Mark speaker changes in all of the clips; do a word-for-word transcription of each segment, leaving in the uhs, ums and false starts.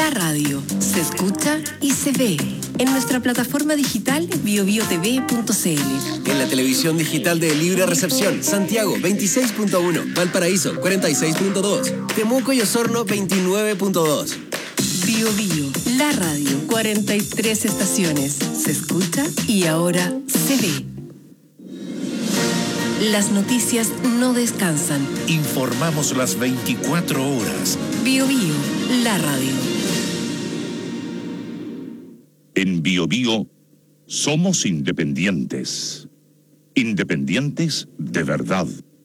Speaker 1: la radio se escucha y se ve en nuestra plataforma digital bio bio t v punto c l.
Speaker 2: En la televisión digital de Libre Recepción, Santiago veintiséis punto uno, Valparaíso cuarenta y seis punto dos, Temuco y Osorno veintinueve punto dos.
Speaker 1: Bio Bio, la radio, cuarenta y tres estaciones. Se escucha y ahora se ve. Las noticias no descansan.
Speaker 3: Informamos las veinticuatro horas.
Speaker 1: Bio Bio, la radio.
Speaker 3: En Bio Bio somos independientes. Independientes de verdad.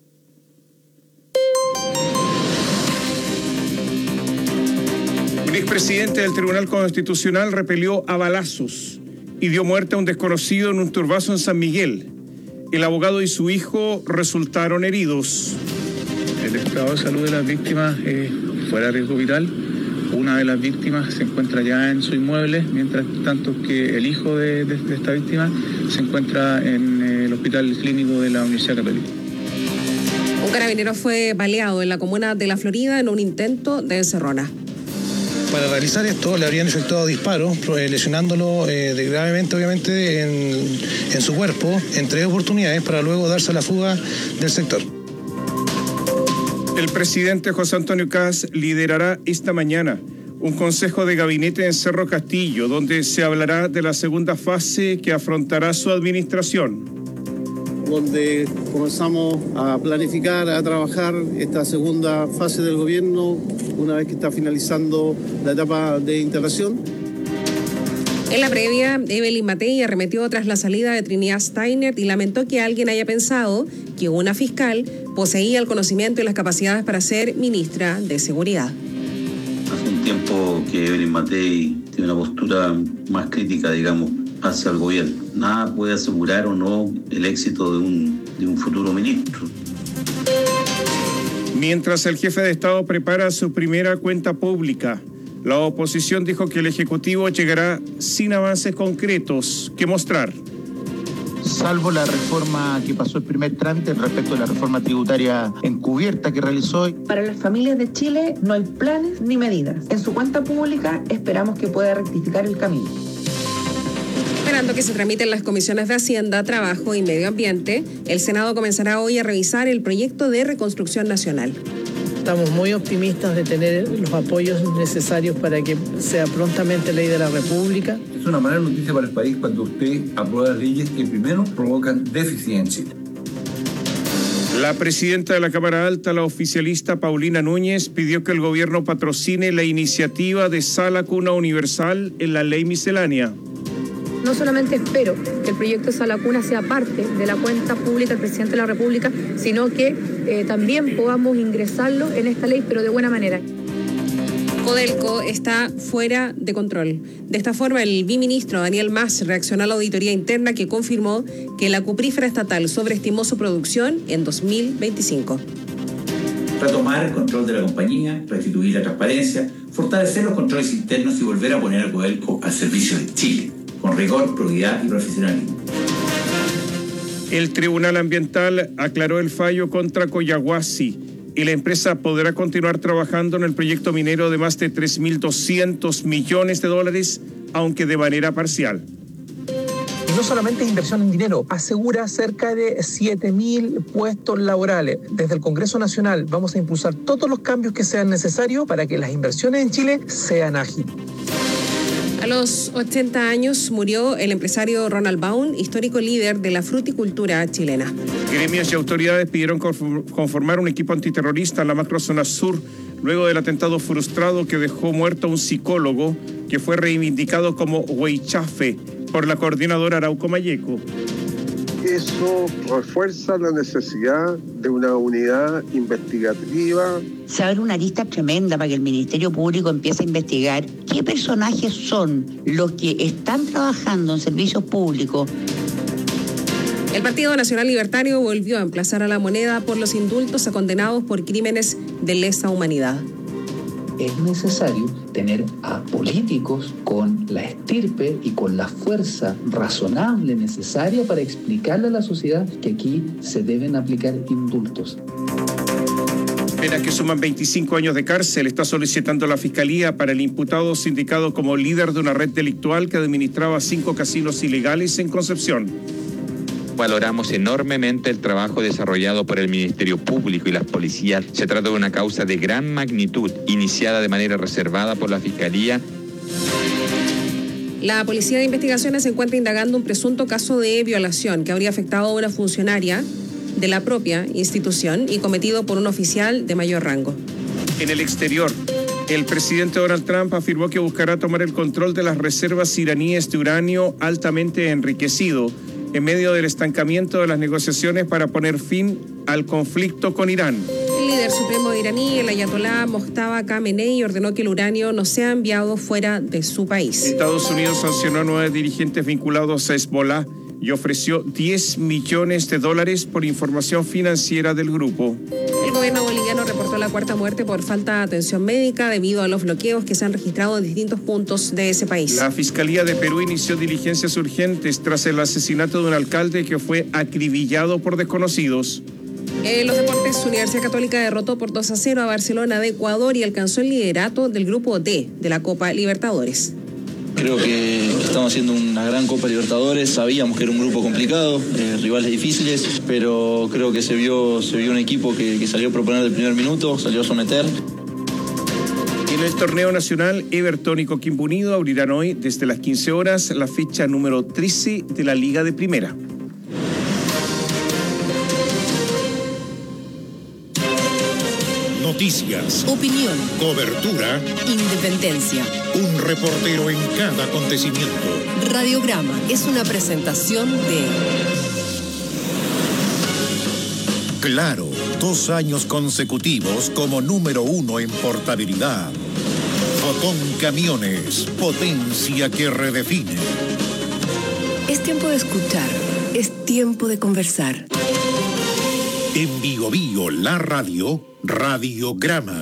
Speaker 4: Un expresidente del Tribunal Constitucional repelió a balazos y dio muerte a un desconocido en un turbazo en San Miguel. El abogado y su hijo resultaron heridos.
Speaker 5: El estado de salud de las víctimas es fuera de riesgo vital. Una de las víctimas se encuentra ya en su inmueble, mientras tanto que el hijo de, de, de esta víctima se encuentra en el Hospital Clínico de la Universidad Católica.
Speaker 6: Un carabinero fue baleado en la comuna de La Florida en un intento de encerrona.
Speaker 7: Para realizar esto le habrían efectuado disparos, lesionándolo eh, de gravemente, obviamente, en, en su cuerpo, en tres oportunidades, para luego darse a la fuga del sector.
Speaker 4: El presidente José Antonio Kast liderará esta mañana un consejo de gabinete en Cerro Castillo, donde se hablará de la segunda fase que afrontará su administración.
Speaker 8: Donde comenzamos a planificar, a trabajar esta segunda fase del gobierno, una vez que está finalizando la etapa de integración.
Speaker 6: En la previa, Evelyn Matei arremetió tras la salida de Trinidad Steiner y lamentó que alguien haya pensado que una fiscal poseía el conocimiento y las capacidades para ser ministra de Seguridad.
Speaker 9: Hace un tiempo que Evelyn Matei tiene una postura más crítica, digamos, hacia el gobierno. Nada puede asegurar o no el éxito de un, de un futuro ministro.
Speaker 4: Mientras el jefe de Estado prepara su primera cuenta pública, la oposición dijo que el Ejecutivo llegará sin avances concretos que mostrar.
Speaker 10: Salvo la reforma que pasó el primer trámite respecto de la reforma tributaria encubierta que realizó hoy.
Speaker 11: Para las familias de Chile no hay planes ni medidas. En su cuenta pública esperamos que pueda rectificar el camino.
Speaker 6: Esperando que se tramiten las comisiones de Hacienda, Trabajo y Medio Ambiente, el Senado comenzará hoy a revisar el proyecto de reconstrucción nacional.
Speaker 12: Estamos muy optimistas de tener los apoyos necesarios para que sea prontamente ley de la República.
Speaker 13: Es una mala noticia para el país cuando usted aprueba leyes que primero provocan déficit en Chile.
Speaker 4: La presidenta de la Cámara Alta, la oficialista Paulina Núñez, pidió que el gobierno patrocine la iniciativa de Sala Cuna Universal en la ley miscelánea.
Speaker 14: No solamente espero que el proyecto de Sala Cuna sea parte de la cuenta pública del presidente de la República, sino que eh, también podamos ingresarlo en esta ley, pero de buena manera.
Speaker 6: Codelco está fuera de control. De esta forma, el biministro Daniel Mas reaccionó a la auditoría interna que confirmó que la cuprífera estatal sobreestimó su producción en dos mil veinticinco.
Speaker 15: Retomar el control de la compañía, restituir la transparencia, fortalecer los controles internos y volver a poner a Codelco al servicio de Chile, con rigor, probidad y profesionalismo.
Speaker 4: El Tribunal Ambiental aclaró el fallo contra Collahuasi y la empresa podrá continuar trabajando en el proyecto minero de más de tres mil doscientos millones de dólares, aunque de manera parcial.
Speaker 16: Y no solamente es inversión en dinero, asegura cerca de siete mil puestos laborales. Desde el Congreso Nacional vamos a impulsar todos los cambios que sean necesarios para que las inversiones en Chile sean ágiles.
Speaker 6: A los ochenta años murió el empresario Ronald Baum, histórico líder de la fruticultura chilena.
Speaker 4: Gremios y autoridades pidieron conformar un equipo antiterrorista en la macrozona sur luego del atentado frustrado que dejó muerto a un psicólogo que fue reivindicado como Huaychafe por la coordinadora Arauco Mayeco.
Speaker 17: Eso refuerza la necesidad de una unidad investigativa.
Speaker 18: Se abre una lista tremenda para que el Ministerio Público empiece a investigar qué personajes son los que están trabajando en servicios públicos.
Speaker 6: El Partido Nacional Libertario volvió a emplazar a La Moneda por los indultos a condenados por crímenes de lesa humanidad.
Speaker 19: Es necesario tener a políticos con la estirpe y con la fuerza razonable necesaria para explicarle a la sociedad que aquí se deben aplicar indultos.
Speaker 4: Penas que suman veinticinco años de cárcel está solicitando la Fiscalía para el imputado sindicado como líder de una red delictual que administraba cinco casinos ilegales en Concepción.
Speaker 20: Valoramos enormemente el trabajo desarrollado por el Ministerio Público y las policías. Se trata de una causa de gran magnitud, iniciada de manera reservada por la Fiscalía.
Speaker 6: La Policía de Investigaciones se encuentra indagando un presunto caso de violación que habría afectado a una funcionaria de la propia institución y cometido por un oficial de mayor rango.
Speaker 4: En el exterior, el presidente Donald Trump afirmó que buscará tomar el control de las reservas iraníes de uranio altamente enriquecido en medio del estancamiento de las negociaciones para poner fin al conflicto con Irán.
Speaker 6: El líder supremo iraní, el ayatolá Mojtaba Khamenei, ordenó que el uranio no sea enviado fuera de su país.
Speaker 4: Estados Unidos sancionó a nueve dirigentes vinculados a Hezbollah y ofreció diez millones de dólares por información financiera del grupo.
Speaker 6: El gobierno boliviano reportó la cuarta muerte por falta de atención médica debido a los bloqueos que se han registrado en distintos puntos de ese país.
Speaker 4: La Fiscalía de Perú inició diligencias urgentes tras el asesinato de un alcalde que fue acribillado por desconocidos.
Speaker 6: En los deportes, Universidad Católica derrotó por dos a cero a Barcelona de Ecuador y alcanzó el liderato del grupo D de la Copa Libertadores.
Speaker 21: Creo que estamos haciendo una gran Copa Libertadores, sabíamos que era un grupo complicado, eh, rivales difíciles, pero creo que se vio, se vio un equipo que, que salió a proponer del primer minuto, salió a someter.
Speaker 4: Y en el torneo nacional, Everton y Coquimbo Unido abrirán hoy desde las quince horas la fecha número trece de la Liga de Primera.
Speaker 3: Noticias,
Speaker 1: opinión,
Speaker 3: cobertura,
Speaker 1: independencia.
Speaker 3: Un reportero en cada acontecimiento.
Speaker 1: Radiograma es una presentación de
Speaker 3: Claro, dos años consecutivos como número uno en portabilidad. Fotón Camiones, potencia que redefine.
Speaker 1: Es tiempo de escuchar, es tiempo de conversar.
Speaker 3: En Bio Bio, la radio, Radiograma.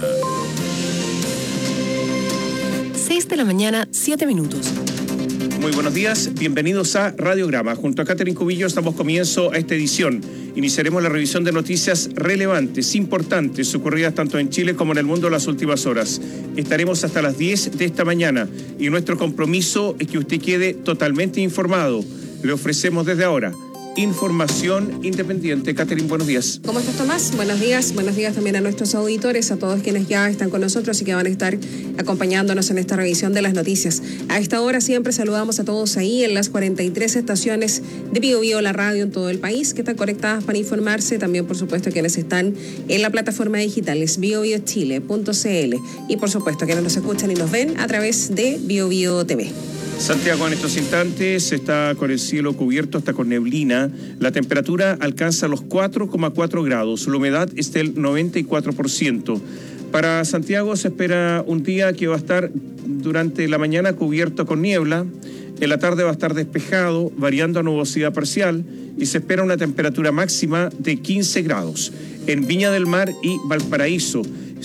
Speaker 1: seis de la mañana, siete minutos.
Speaker 4: Muy buenos días, bienvenidos a Radiograma. Junto a Catherine Cubillos damos comienzo a esta edición. Iniciaremos la revisión de noticias relevantes, importantes, ocurridas tanto en Chile como en el mundo en las últimas horas. Estaremos hasta las diez de esta mañana y nuestro compromiso es que usted quede totalmente informado. Le ofrecemos desde ahora información independiente. Catherine, buenos días.
Speaker 6: ¿Cómo estás, Tomás? Buenos días. Buenos días también a nuestros auditores, a todos quienes ya están con nosotros y que van a estar acompañándonos en esta revisión de las noticias. A esta hora siempre saludamos a todos ahí en las cuarenta y tres estaciones de Bio Bio, la radio en todo el país, que están conectadas para informarse. También, por supuesto, quienes están en la plataforma digital, es bio bio chile punto c l. Y, por supuesto, quienes nos escuchan y nos ven a través de Bio Bio T V.
Speaker 4: Santiago en estos instantes está con el cielo cubierto, está con neblina. La temperatura alcanza los cuatro coma cuatro grados. La humedad es del noventa y cuatro por ciento. Para Santiago se espera un día que va a estar durante la mañana cubierto con niebla. En la tarde va a estar despejado, variando a nubosidad parcial. Y se espera una temperatura máxima de quince grados. En Viña del Mar y Valparaíso,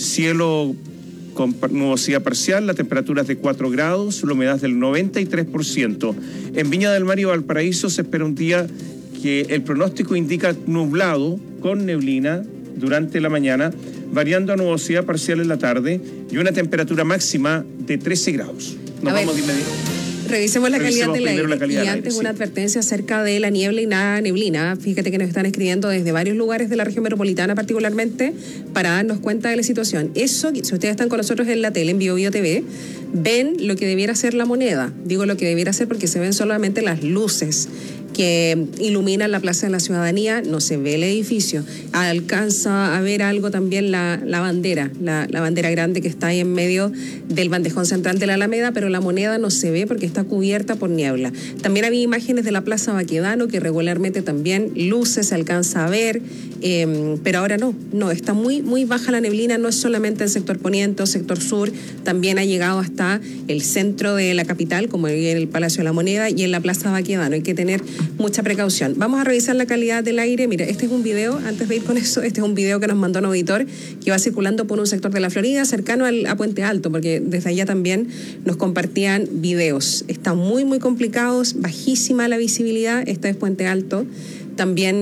Speaker 4: cielo con nubosidad parcial, la temperatura es de cuatro grados, la humedad del noventa y tres por ciento. En Viña del Mar y Valparaíso se espera un día que el pronóstico indica nublado con neblina durante la mañana, variando a nubosidad parcial en la tarde y una temperatura máxima de trece grados. Nos vamos de inmediato.
Speaker 6: Revisemos la
Speaker 4: Revisemos
Speaker 6: calidad del aire.
Speaker 4: la calidad
Speaker 6: y
Speaker 4: del
Speaker 6: antes
Speaker 4: aire,
Speaker 6: una
Speaker 4: sí.
Speaker 6: advertencia acerca de la niebla y la neblina. Fíjate que nos están escribiendo desde varios lugares de la región metropolitana particularmente para darnos cuenta de la situación. Eso, si ustedes están con nosotros en la tele, en Bio Bio T V, ven lo que debiera ser la moneda. Digo lo que debiera ser porque se ven solamente las luces que iluminan la Plaza de la Ciudadanía, no se ve el edificio. Alcanza a ver algo también la, la bandera, la, la bandera grande que está ahí en medio del bandejón central de la Alameda, pero la moneda no se ve porque está cubierta por niebla. También había imágenes de la Plaza Baquedano que regularmente también luces se alcanza a ver, eh, pero ahora no, no, está muy, muy baja la neblina, no es solamente el sector poniente o sector sur, también ha llegado hasta el centro de la capital, como en el Palacio de la Moneda y en la Plaza Baquedano. Hay que tener mucha precaución. Vamos a revisar la calidad del aire. Mira, este es un video, antes de ir con eso, este es un video que nos mandó un auditor que va circulando por un sector de la Florida, cercano al, a Puente Alto, porque desde allá también nos compartían videos. Están muy, muy complicados, bajísima la visibilidad, este es Puente Alto, también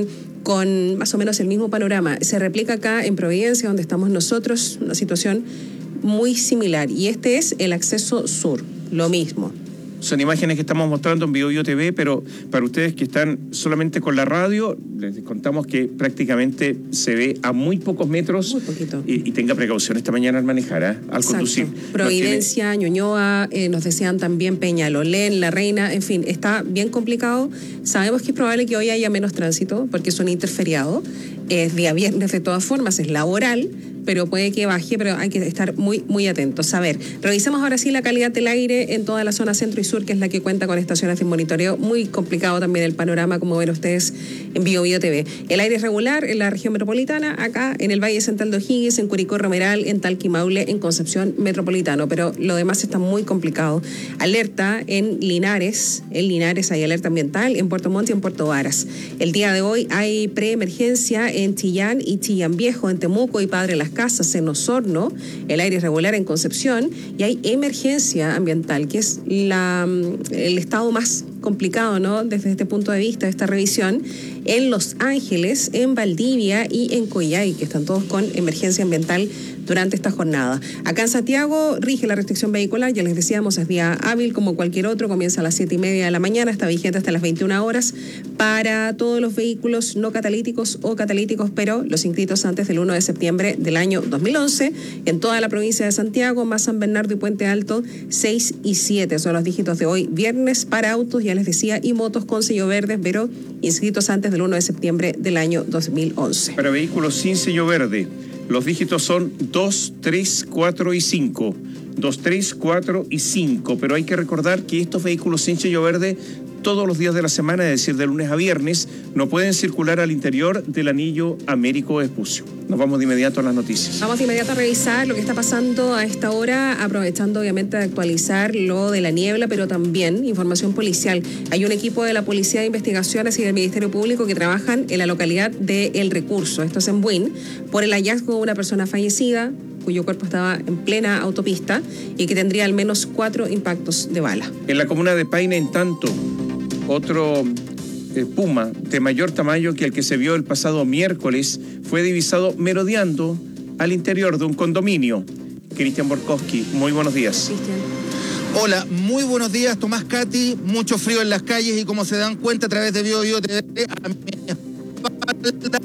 Speaker 6: con más o menos el mismo panorama. Se replica acá en Providencia, donde estamos nosotros, una situación muy similar. Y este es el acceso sur, lo mismo.
Speaker 4: Son imágenes que estamos mostrando en Biobío T V, pero para ustedes que están solamente con la radio, les contamos que prácticamente se ve a muy pocos metros.
Speaker 6: Muy poquito.
Speaker 4: Y, y tenga precaución esta mañana al manejar, ¿eh? Al
Speaker 6: Exacto.
Speaker 4: conducir.
Speaker 6: Providencia, tiene... Ñuñoa, eh, nos decían también Peñalolén, La Reina, en fin, está bien complicado. Sabemos que es probable que hoy haya menos tránsito, porque es un interferiado. Es día viernes de todas formas, es laboral, pero puede que baje, pero hay que estar muy, muy atentos. A ver, revisemos ahora sí la calidad del aire en toda la zona centro y sur, que es la que cuenta con estaciones de monitoreo. Muy complicado también el panorama, como ven ustedes en Biobío T V. El aire es regular en la región metropolitana, acá en el Valle Central de O'Higgins, en Curicó Romeral, en Talca y Maule, en Concepción Metropolitano, pero lo demás está muy complicado. Alerta en Linares, en Linares hay alerta ambiental, en Puerto Montt y en Puerto Varas. El día de hoy hay preemergencia en Chillán y Chillán Viejo, en Temuco y Padre Las Casas, en Osorno, el aire irregular en Concepción, y hay emergencia ambiental, que es la, el estado más complicado, ¿no?, desde este punto de vista de esta revisión, en Los Ángeles, en Valdivia y en Coyhai, que están todos con emergencia ambiental durante esta jornada. Acá en Santiago rige la restricción vehicular, ya les decíamos, es día hábil como cualquier otro, comienza a las siete y media de la mañana, está vigente hasta las veintiuna horas para todos los vehículos no catalíticos o catalíticos, pero los inscritos antes del primero de septiembre del año dos mil once, en toda la provincia de Santiago, más San Bernardo y Puente Alto, seis y siete son los dígitos de hoy, viernes para autos, ya les decía, y motos con sello verde, pero inscritos antes del primero de septiembre del año dos mil once.
Speaker 4: Para vehículos sin sello verde, los dígitos son dos, tres, cuatro y cinco. dos, tres, cuatro y cinco. Pero hay que recordar que estos vehículos sin sello verde todos los días de la semana, es decir, de lunes a viernes, no pueden circular al interior del anillo Américo Vespucio. Nos vamos de inmediato a las noticias.
Speaker 6: Vamos de inmediato a revisar lo que está pasando a esta hora, aprovechando obviamente de actualizar lo de la niebla, pero también información policial. Hay un equipo de la Policía de Investigaciones y del Ministerio Público que trabajan en la localidad de El Recurso, esto es en Buin, por el hallazgo de una persona fallecida, cuyo cuerpo estaba en plena autopista y que tendría al menos cuatro impactos de bala.
Speaker 4: En la comuna de Paine, en tanto, otro eh, puma de mayor tamaño que el que se vio el pasado miércoles fue divisado merodeando al interior de un condominio. Cristian Borkowski, muy buenos días.
Speaker 6: Cristian.
Speaker 2: Hola, muy buenos días, Tomás, Katy. Mucho frío en las calles y como se dan cuenta a través de Biobío T V, a mi espalda.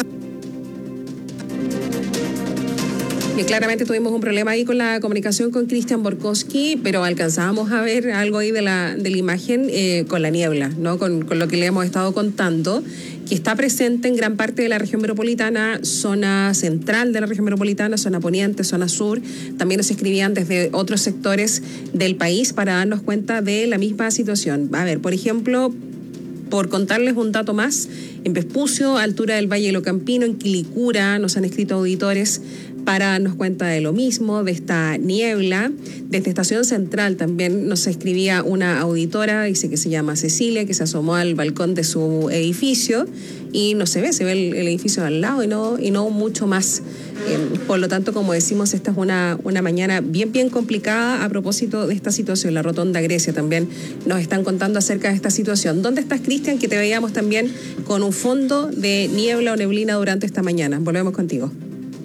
Speaker 6: Y claramente tuvimos un problema ahí con la comunicación con Cristian Borkowski, pero alcanzábamos a ver algo ahí de la, de la imagen eh, con la niebla, ¿no? Con, con lo que le hemos estado contando, que está presente en gran parte de la región metropolitana, zona central de la región metropolitana, zona poniente, zona sur. También nos escribían desde otros sectores del país para darnos cuenta de la misma situación. A ver, por ejemplo, por contarles un dato más, en Vespucio, altura del Valle de Lo Campino, en Quilicura, nos han escrito auditores para darnos cuenta de lo mismo, de esta niebla. Desde Estación Central también nos escribía una auditora, dice que se llama Cecilia, que se asomó al balcón de su edificio y no se ve, se ve el, el edificio al lado y no, y no mucho más. Eh, por lo tanto, como decimos, esta es una, una mañana bien, bien complicada a propósito de esta situación. La Rotonda Grecia también nos están contando acerca de esta situación. ¿Dónde estás, Cristian? Que te veíamos también con un fondo de niebla o neblina durante esta mañana. Volvemos contigo.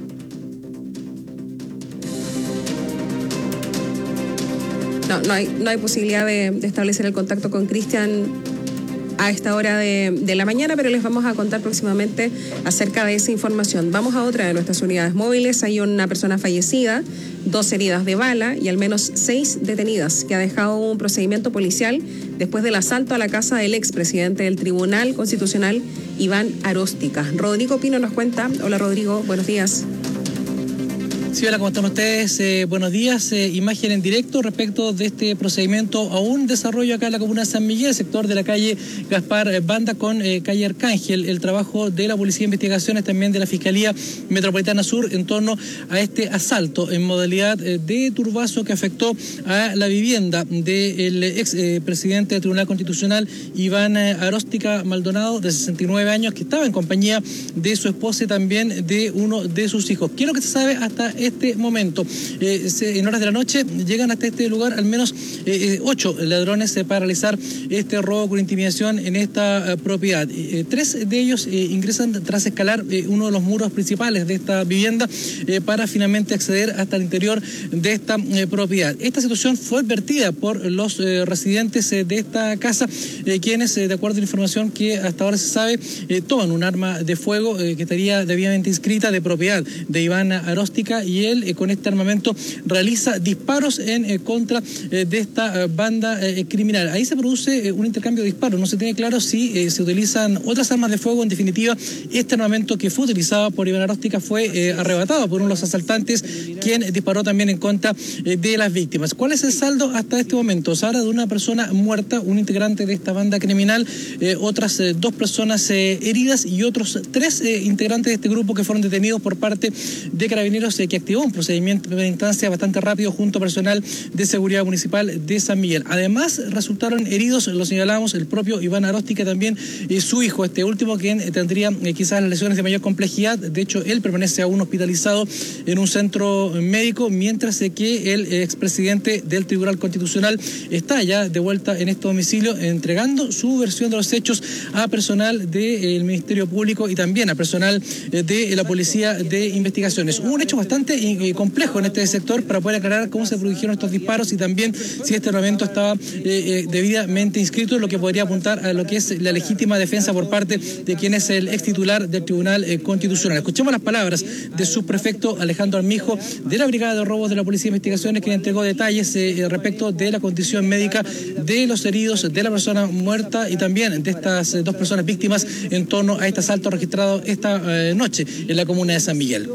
Speaker 6: No, no hay, no hay posibilidad de, de establecer el contacto con Cristian a esta hora de, de la mañana, pero les vamos a contar próximamente acerca de esa información. Vamos a otra de nuestras unidades móviles. Hay una persona fallecida, dos heridas de bala y al menos seis detenidas, que ha dejado un procedimiento policial después del asalto a la casa del expresidente del Tribunal Constitucional, Iván Aróstica. Rodrigo Pino nos cuenta. Hola, Rodrigo, buenos días.
Speaker 22: Sí, hola, ¿cómo están ustedes? Eh, buenos días. Eh, imagen en directo respecto de este procedimiento a un desarrollo acá en la comuna de San Miguel, sector de la calle Gaspar Banda con eh, calle Arcángel. El trabajo de la Policía de Investigaciones, también de la Fiscalía Metropolitana Sur, en torno a este asalto en modalidad eh, de turbazo que afectó a la vivienda del ex eh, presidente del Tribunal Constitucional, Iván eh, Aróstica Maldonado, de sesenta y nueve años, que estaba en compañía de su esposa y también de uno de sus hijos. ¿Qué es lo que se sabe hasta este momento. Eh, se, en horas de la noche llegan hasta este lugar al menos eh, ocho ladrones eh, para realizar este robo con intimidación en esta eh, propiedad. Eh, tres de ellos eh, ingresan tras escalar eh, uno de los muros principales de esta vivienda eh, para finalmente acceder hasta el interior de esta eh, propiedad. Esta situación fue advertida por los eh, residentes eh, de esta casa, eh, quienes, eh, de acuerdo a la información que hasta ahora se sabe, eh, toman un arma de fuego eh, que estaría debidamente inscrita de propiedad de Iván Aróstica, y él eh, con este armamento realiza disparos en eh, contra eh, de esta eh, banda eh, criminal. Ahí se produce eh, un intercambio de disparos. No se tiene claro si eh, se utilizan otras armas de fuego. En definitiva, este armamento que fue utilizado por Iván Aróstica fue eh, arrebatado por uno de los asaltantes, quien disparó también en contra eh, de las víctimas. ¿Cuál es el saldo hasta este momento? Se habla de una persona muerta, un integrante de esta banda criminal, eh, otras eh, dos personas eh, heridas y otros tres eh, integrantes de este grupo que fueron detenidos por parte de Carabineros, eh, que activó un procedimiento de instancia bastante rápido junto a personal de seguridad municipal de San Miguel. Además, resultaron heridos, lo señalamos, el propio Iván Aróstica, también eh, su hijo, este último, quien eh, tendría eh, quizás las lesiones de mayor complejidad. De hecho, él permanece aún hospitalizado en un centro médico, mientras eh, que el eh, expresidente del Tribunal Constitucional está ya de vuelta en este domicilio, entregando su versión de los hechos a personal del Ministerio Público y también a personal eh, de la Policía de Investigaciones. Un hecho bastante eh, complejo en este sector para poder aclarar cómo se produjeron estos disparos y también si este armamento estaba eh, eh, debidamente inscrito, lo que podría apuntar a lo que es la legítima defensa por parte de quien es el ex titular del Tribunal eh, Constitucional. Escuchemos las palabras de subprefecto Alejandro Armijo de la Brigada de Robos de la Policía de Investigaciones, quien entregó detalles eh, respecto de la condición médica de los heridos, de la persona muerta y también de estas eh, dos personas víctimas en torno a este asalto registrado esta eh, noche en la comuna de San Miguel.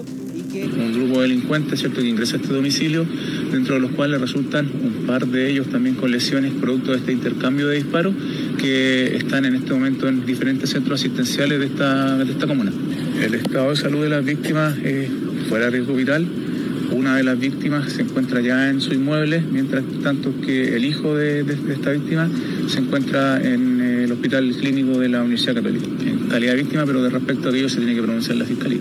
Speaker 5: Un grupo de delincuentes, ¿cierto?, que ingresa a este domicilio, dentro de los cuales resultan un par de ellos también con lesiones producto de este intercambio de disparos, que están en este momento en diferentes centros asistenciales de esta, de esta comuna. El estado de salud de las víctimas es fuera de riesgo vital. Una de las víctimas se encuentra ya en su inmueble, mientras tanto que el hijo de, de, de esta víctima se encuentra en el Hospital Clínico de la Universidad Católica, en calidad de víctima, pero de respecto a ello se tiene que pronunciar la Fiscalía.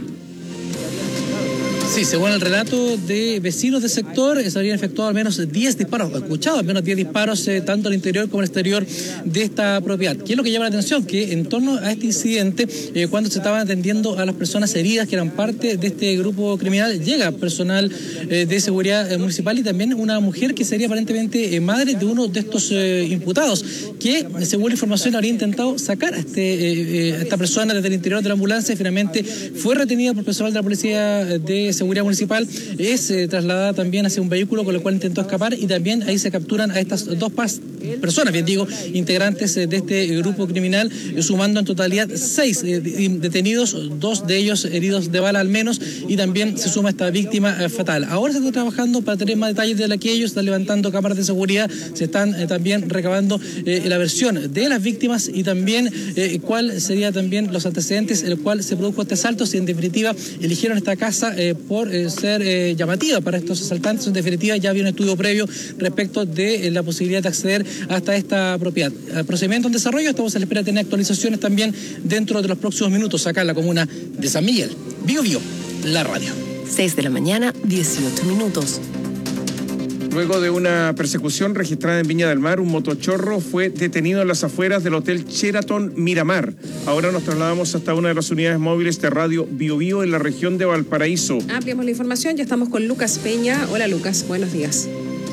Speaker 22: Sí, según el relato de vecinos del sector, se habrían efectuado al menos diez disparos, escuchado al menos diez disparos, eh, tanto al interior como al exterior de esta propiedad. ¿Qué es lo que llama la atención? Que en torno a este incidente, eh, cuando se estaban atendiendo a las personas heridas que eran parte de este grupo criminal, llega personal eh, de seguridad eh, municipal y también una mujer que sería aparentemente eh, madre de uno de estos eh, imputados, que según la información habría intentado sacar a, este, eh, a esta persona desde el interior de la ambulancia. Finalmente fue retenida por personal de la Policía de Seguridad Municipal, es eh, trasladada también hacia un vehículo con el cual intentó escapar, y también ahí se capturan a estas dos pas, personas, bien digo, integrantes eh, de este grupo criminal, eh, sumando en totalidad seis eh, detenidos, dos de ellos heridos de bala al menos, y también se suma esta víctima eh, fatal. Ahora se está trabajando para tener más detalles de la que ellos están levantando cámaras de seguridad, se están eh, también recabando eh, la versión de las víctimas y también eh, cuál sería también los antecedentes en el cual se produjo este asalto, si en definitiva eligieron esta casa eh, por eh, ser eh, llamativa para estos asaltantes. En definitiva, ya había un estudio previo respecto de eh, la posibilidad de acceder hasta esta propiedad. El procedimiento en desarrollo, estamos a la espera de tener actualizaciones también dentro de los próximos minutos acá en la comuna de San Miguel. Bio Bio, la radio.
Speaker 1: seis de la mañana, dieciocho minutos.
Speaker 4: Luego de una persecución registrada en Viña del Mar, un motochorro fue detenido en las afueras del Hotel Sheraton Miramar. Ahora nos trasladamos hasta una de las unidades móviles de Radio Bio Bio en la región de Valparaíso.
Speaker 6: Ampliamos la información, ya estamos con Lucas Peña. Hola Lucas, buenos días.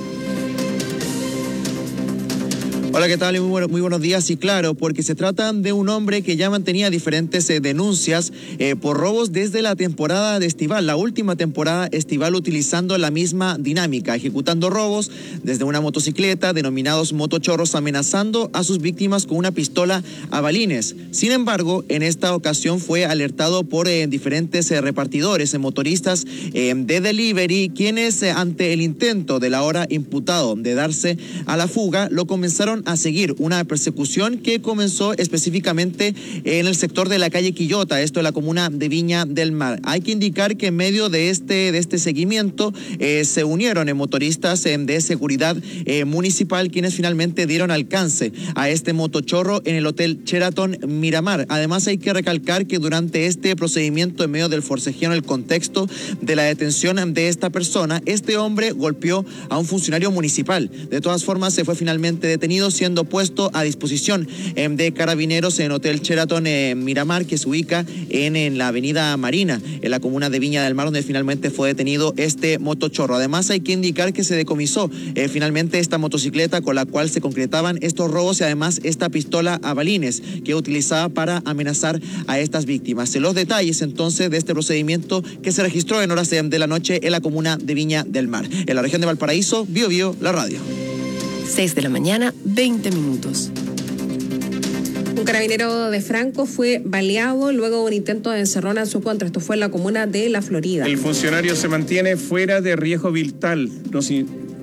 Speaker 7: Hola, ¿qué tal? Muy, bueno, muy buenos días. Y claro, porque se trata de un hombre que ya mantenía diferentes eh, denuncias eh, por robos desde la temporada de estival, la última temporada estival, utilizando la misma dinámica, ejecutando robos desde una motocicleta, denominados motochorros, amenazando a sus víctimas con una pistola a balines. Sin embargo, en esta ocasión fue alertado por eh, diferentes eh, repartidores, eh, motoristas eh, de delivery, quienes eh, ante el intento del ahora imputado de darse a la fuga, lo comenzaron a seguir una persecución que comenzó específicamente en el sector de la calle Quillota, esto es la comuna de Viña del Mar. Hay que indicar que en medio de este, de este seguimiento eh, se unieron eh, motoristas eh, de seguridad eh, municipal, quienes finalmente dieron alcance a este motochorro en el Hotel Sheraton Miramar. Además, hay que recalcar que durante este procedimiento, en medio del forcejeo, en el contexto de la detención de esta persona, este hombre golpeó a un funcionario municipal. De todas formas, se fue finalmente detenido, siendo puesto a disposición eh, de carabineros en Hotel Sheraton eh, Miramar, que se ubica en, en la avenida Marina, en la comuna de Viña del Mar, donde finalmente fue detenido este motochorro. Además, hay que indicar que se decomisó eh, finalmente esta motocicleta con la cual se concretaban estos robos y además esta pistola a balines que utilizaba para amenazar a estas víctimas. Los detalles entonces de este procedimiento que se registró en horas de, de la noche en la comuna de Viña del Mar. En la región de Valparaíso, Bio Bio, la radio.
Speaker 1: seis de la mañana, veinte minutos.
Speaker 6: Un carabinero de Franco fue baleado luego de un intento de encerrona en su contra. Esto fue en la comuna de La Florida.
Speaker 4: El funcionario se mantiene fuera de riesgo vital. No, si...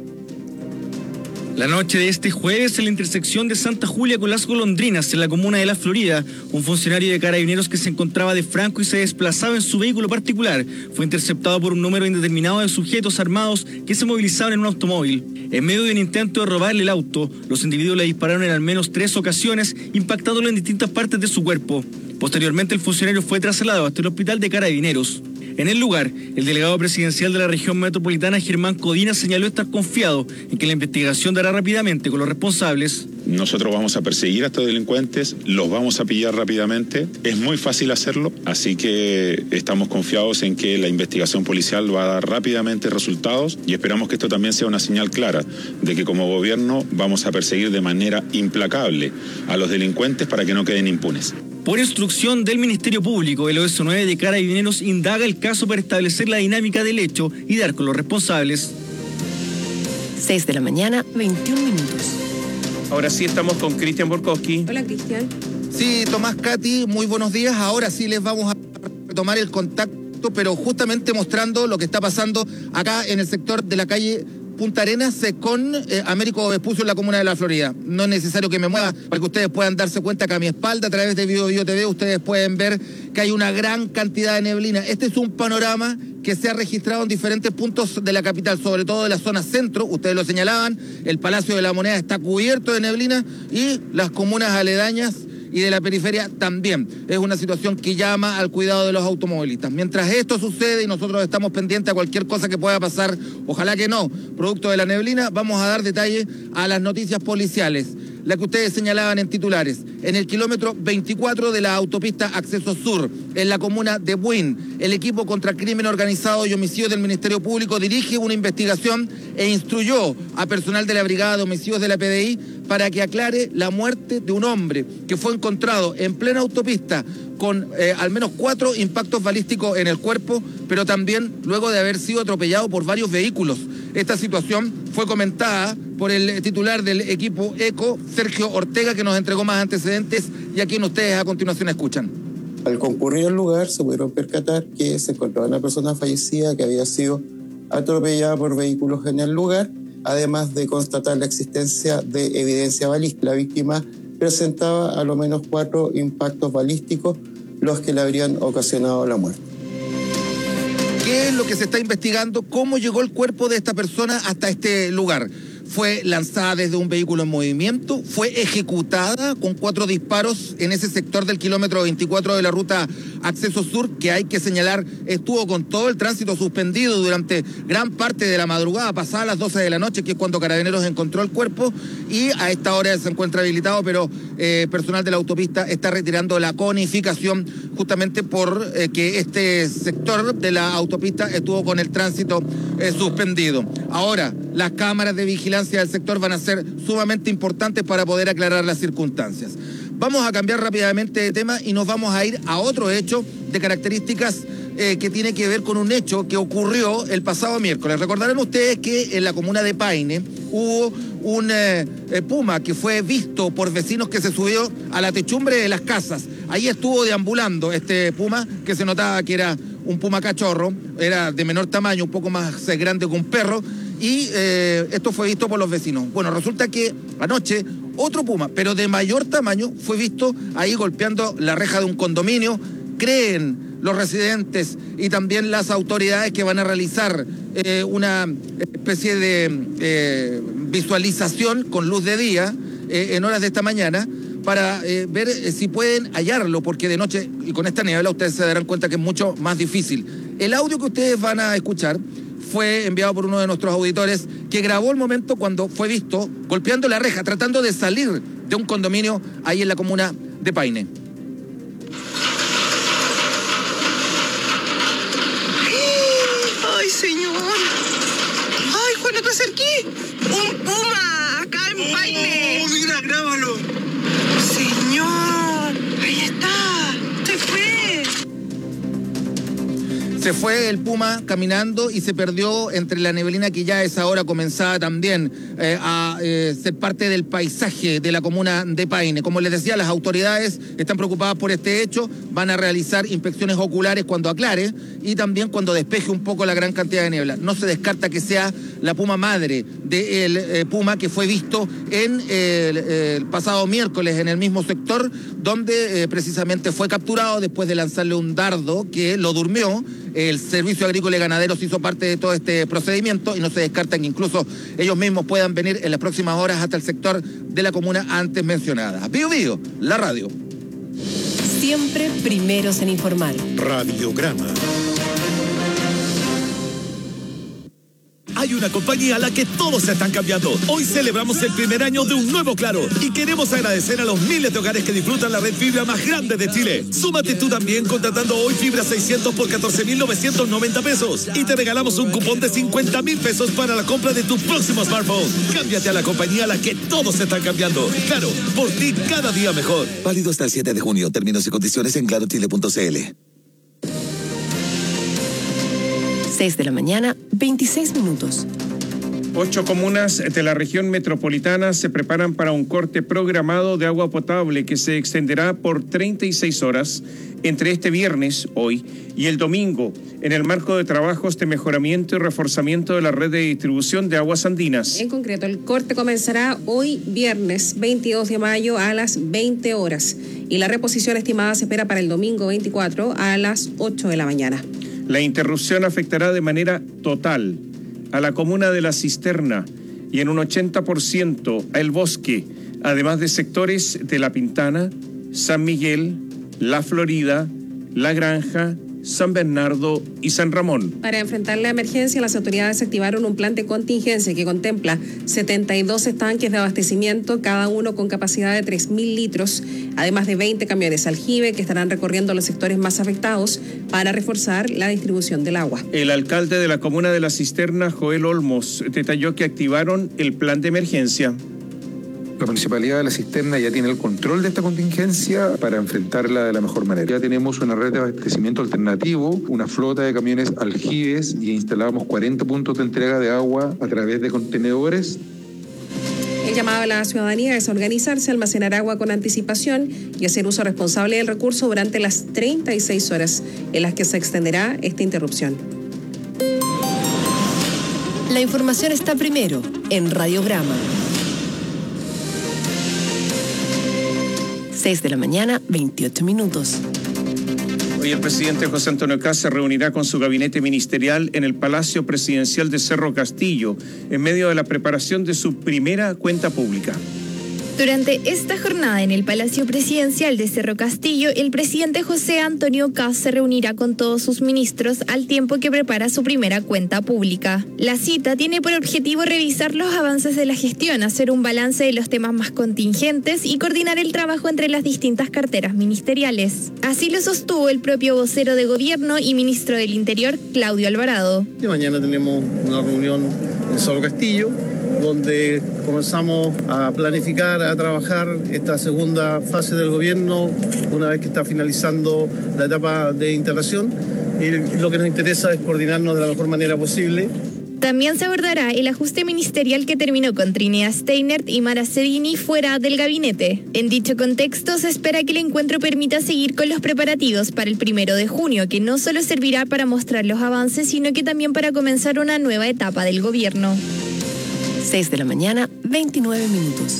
Speaker 8: La noche de este jueves, en la intersección de Santa Julia con Las Golondrinas, en la comuna de La Florida, un funcionario de carabineros que se encontraba de Franco y se desplazaba en su vehículo particular fue interceptado por un número indeterminado de sujetos armados que se movilizaban en un automóvil. En medio de un intento de robarle el auto, los individuos le dispararon en al menos tres ocasiones, impactándolo en distintas partes de su cuerpo. Posteriormente, el funcionario fue trasladado hasta el hospital de carabineros. En el lugar, el delegado presidencial de la región metropolitana, Germán Codina, señaló estar confiado en que la investigación dará rápidamente con los responsables.
Speaker 9: Nosotros vamos a perseguir a estos delincuentes, los vamos a pillar rápidamente. Es muy fácil hacerlo, así que estamos confiados en que la investigación policial va a dar rápidamente resultados y esperamos que esto también sea una señal clara de que como gobierno vamos a perseguir de manera implacable a los delincuentes para que no queden impunes.
Speaker 8: Por instrucción del Ministerio Público, el O S nueve de Carabineros indaga el caso para establecer la dinámica del hecho y dar con los responsables.
Speaker 1: seis de la mañana, veintiún minutos.
Speaker 4: Ahora sí estamos con Cristian Borkowski.
Speaker 6: Hola, Cristian.
Speaker 2: Sí, Tomás, Katy, muy buenos días. Ahora sí les vamos a retomar el contacto, pero justamente mostrando lo que está pasando acá en el sector de la calle Punta Arenas con eh, Américo Vespucio en la comuna de La Florida. No es necesario que me mueva para que ustedes puedan darse cuenta que a mi espalda, a través de Bio Bio T V, ustedes pueden ver que hay una gran cantidad de neblina. Este es un panorama que se ha registrado en diferentes puntos de la capital, sobre todo de la zona centro. Ustedes lo señalaban, el Palacio de la Moneda está cubierto de neblina y las comunas aledañas y de la periferia también. Es una situación que llama al cuidado de los automovilistas. Mientras esto sucede y nosotros estamos pendientes a cualquier cosa que pueda pasar, ojalá que no, producto de la neblina, vamos a dar detalle a las noticias policiales. La que ustedes señalaban en titulares, en el kilómetro veinticuatro de la autopista Acceso Sur, en la comuna de Buin, el equipo contra crimen organizado y homicidios del Ministerio Público dirige una investigación e instruyó a personal de la Brigada de Homicidios de la P D I para que aclare la muerte de un hombre que fue encontrado en plena autopista con eh, al menos cuatro impactos balísticos en el cuerpo, pero también luego de haber sido atropellado por varios vehículos. Esta situación fue comentada por el titular del equipo ECO, Sergio Ortega, que nos entregó más antecedentes y a quien ustedes a continuación escuchan.
Speaker 23: Al concurrir al lugar se pudieron percatar que se encontraba una persona fallecida que había sido atropellada por vehículos en el lugar, además de constatar la existencia de evidencia balística. La víctima presentaba a lo menos cuatro impactos balísticos, los que le habrían ocasionado la muerte.
Speaker 2: ¿Qué es lo que se está investigando? ¿Cómo llegó el cuerpo de esta persona hasta este lugar? ¿Fue lanzada desde un vehículo en movimiento? ¿Fue ejecutada con cuatro disparos en ese sector del kilómetro veinticuatro de la ruta Acceso Sur, que hay que señalar estuvo con todo el tránsito suspendido durante gran parte de la madrugada, pasada las doce de la noche, que es cuando Carabineros encontró el cuerpo, y a esta hora se encuentra habilitado, pero eh, personal de la autopista está retirando la conificación justamente por eh, que este sector de la autopista estuvo con el tránsito eh, suspendido. Ahora, las cámaras de vigilancia del sector van a ser sumamente importantes para poder aclarar las circunstancias. Vamos a cambiar rápidamente de tema y nos vamos a ir a otro hecho de características eh, que tiene que ver con un hecho que ocurrió el pasado miércoles. Recordarán ustedes que en la comuna de Paine hubo un eh, puma que fue visto por vecinos que se subió a la techumbre de las casas. Ahí estuvo deambulando este puma, que se notaba que era un puma cachorro, era de menor tamaño, un poco más eh, grande que un perro, y eh, esto fue visto por los vecinos. Bueno, resulta que anoche otro puma, pero de mayor tamaño, fue visto ahí golpeando la reja de un condominio. Creen los residentes y también las autoridades que van a realizar eh, una especie de eh, visualización con luz de día eh, en horas de esta mañana para eh, ver eh, si pueden hallarlo, porque de noche y con esta niebla ustedes se darán cuenta que es mucho más difícil. El audio que ustedes van a escuchar fue enviado por uno de nuestros auditores que grabó el momento cuando fue visto golpeando la reja, tratando de salir de un condominio ahí en la comuna de Paine.
Speaker 10: ¡Ay, señor! ¡Ay, Juan, no te acerqué! ¡Un puma! ¡Acá en Paine! ¡Oh, mira, grábalo! ¡Señor! ¡Ahí está! ¡Se fue!
Speaker 2: Se fue el puma caminando y se perdió entre la neblina que ya a esa hora comenzaba también eh, a eh, ser parte del paisaje de la comuna de Paine. Como les decía, las autoridades están preocupadas por este hecho, van a realizar inspecciones oculares cuando aclare y también cuando despeje un poco la gran cantidad de niebla. No se descarta que sea la puma madre del eh, puma que fue visto en eh, el, el pasado miércoles en el mismo sector, donde eh, precisamente fue capturado después de lanzarle un dardo que lo durmió. El Servicio Agrícola y Ganadero se hizo parte de todo este procedimiento y no se descarta que incluso ellos mismos puedan venir en las próximas horas hasta el sector de la comuna antes mencionada. Bío Bío, la radio.
Speaker 1: Siempre primeros en informar.
Speaker 3: Radiograma.
Speaker 11: Hay una compañía a la que todos se están cambiando. Hoy celebramos el primer año de un nuevo Claro y queremos agradecer a los miles de hogares que disfrutan la red fibra más grande de Chile. Súmate tú también contratando hoy fibra seiscientos por catorce mil novecientos noventa pesos y te regalamos un cupón de cincuenta mil pesos para la compra de tu próximo smartphone. Cámbiate a la compañía a la que todos se están cambiando. Claro, por ti cada día mejor.
Speaker 12: Válido hasta el siete de junio. Términos y condiciones en claro chile punto c l.
Speaker 1: seis de la mañana, veintiséis minutos.
Speaker 4: Ocho comunas de la región metropolitana se preparan para un corte programado de agua potable que se extenderá por treinta y seis horas entre este viernes, hoy, y el domingo, en el marco de trabajos de mejoramiento y reforzamiento de la red de distribución de aguas andinas.
Speaker 6: En concreto, el corte comenzará hoy, viernes veintidós de mayo, a las veinte horas, y la reposición estimada se espera para el domingo veinticuatro a las ocho de la mañana.
Speaker 4: La interrupción afectará de manera total a la comuna de La Cisterna y en un ochenta por ciento a El Bosque, además de sectores de La Pintana, San Miguel, La Florida, La Granja, San Bernardo y San Ramón.
Speaker 6: Para enfrentar la emergencia, las autoridades activaron un plan de contingencia que contempla setenta y dos estanques de abastecimiento, cada uno con capacidad de tres mil litros, además de veinte camiones aljibe que estarán recorriendo los sectores más afectados para reforzar la distribución del agua.
Speaker 4: El alcalde de la comuna de La Cisterna, Joel Olmos, detalló que activaron el plan de emergencia.
Speaker 24: La Municipalidad de La Cisterna ya tiene el control de esta contingencia para enfrentarla de la mejor manera. Ya tenemos una red de abastecimiento alternativo, una flota de camiones aljibes y instalamos cuarenta puntos de entrega de agua a través de contenedores.
Speaker 6: El llamado a la ciudadanía es organizarse, almacenar agua con anticipación y hacer uso responsable del recurso durante las treinta y seis horas en las que se extenderá esta interrupción.
Speaker 1: La información está primero en Radiograma. seis de la mañana, veintiocho minutos.
Speaker 4: Hoy el presidente José Antonio Kast se reunirá con su gabinete ministerial en el Palacio Presidencial de Cerro Castillo, en medio de la preparación de su primera cuenta pública.
Speaker 25: Durante esta jornada en el Palacio Presidencial de Cerro Castillo, el presidente José Antonio Kast se reunirá con todos sus ministros al tiempo que prepara su primera cuenta pública. La cita tiene por objetivo revisar los avances de la gestión, hacer un balance de los temas más contingentes y coordinar el trabajo entre las distintas carteras ministeriales. Así lo sostuvo el propio vocero de gobierno y ministro del Interior, Claudio Alvarado.
Speaker 26: Y mañana tenemos una reunión en Cerro Castillo, donde comenzamos a planificar, a trabajar esta segunda fase del gobierno, una vez que está finalizando la etapa de integración, y lo que nos interesa es coordinarnos de la mejor manera posible.
Speaker 25: También se abordará el ajuste ministerial que terminó con Trinidad Steinert y Mara Cedini fuera del gabinete. En dicho contexto, se espera que el encuentro permita seguir con los preparativos para el primero de junio, que no solo servirá para mostrar los avances, sino que también para comenzar una nueva etapa del gobierno.
Speaker 1: seis de la mañana, veintinueve minutos.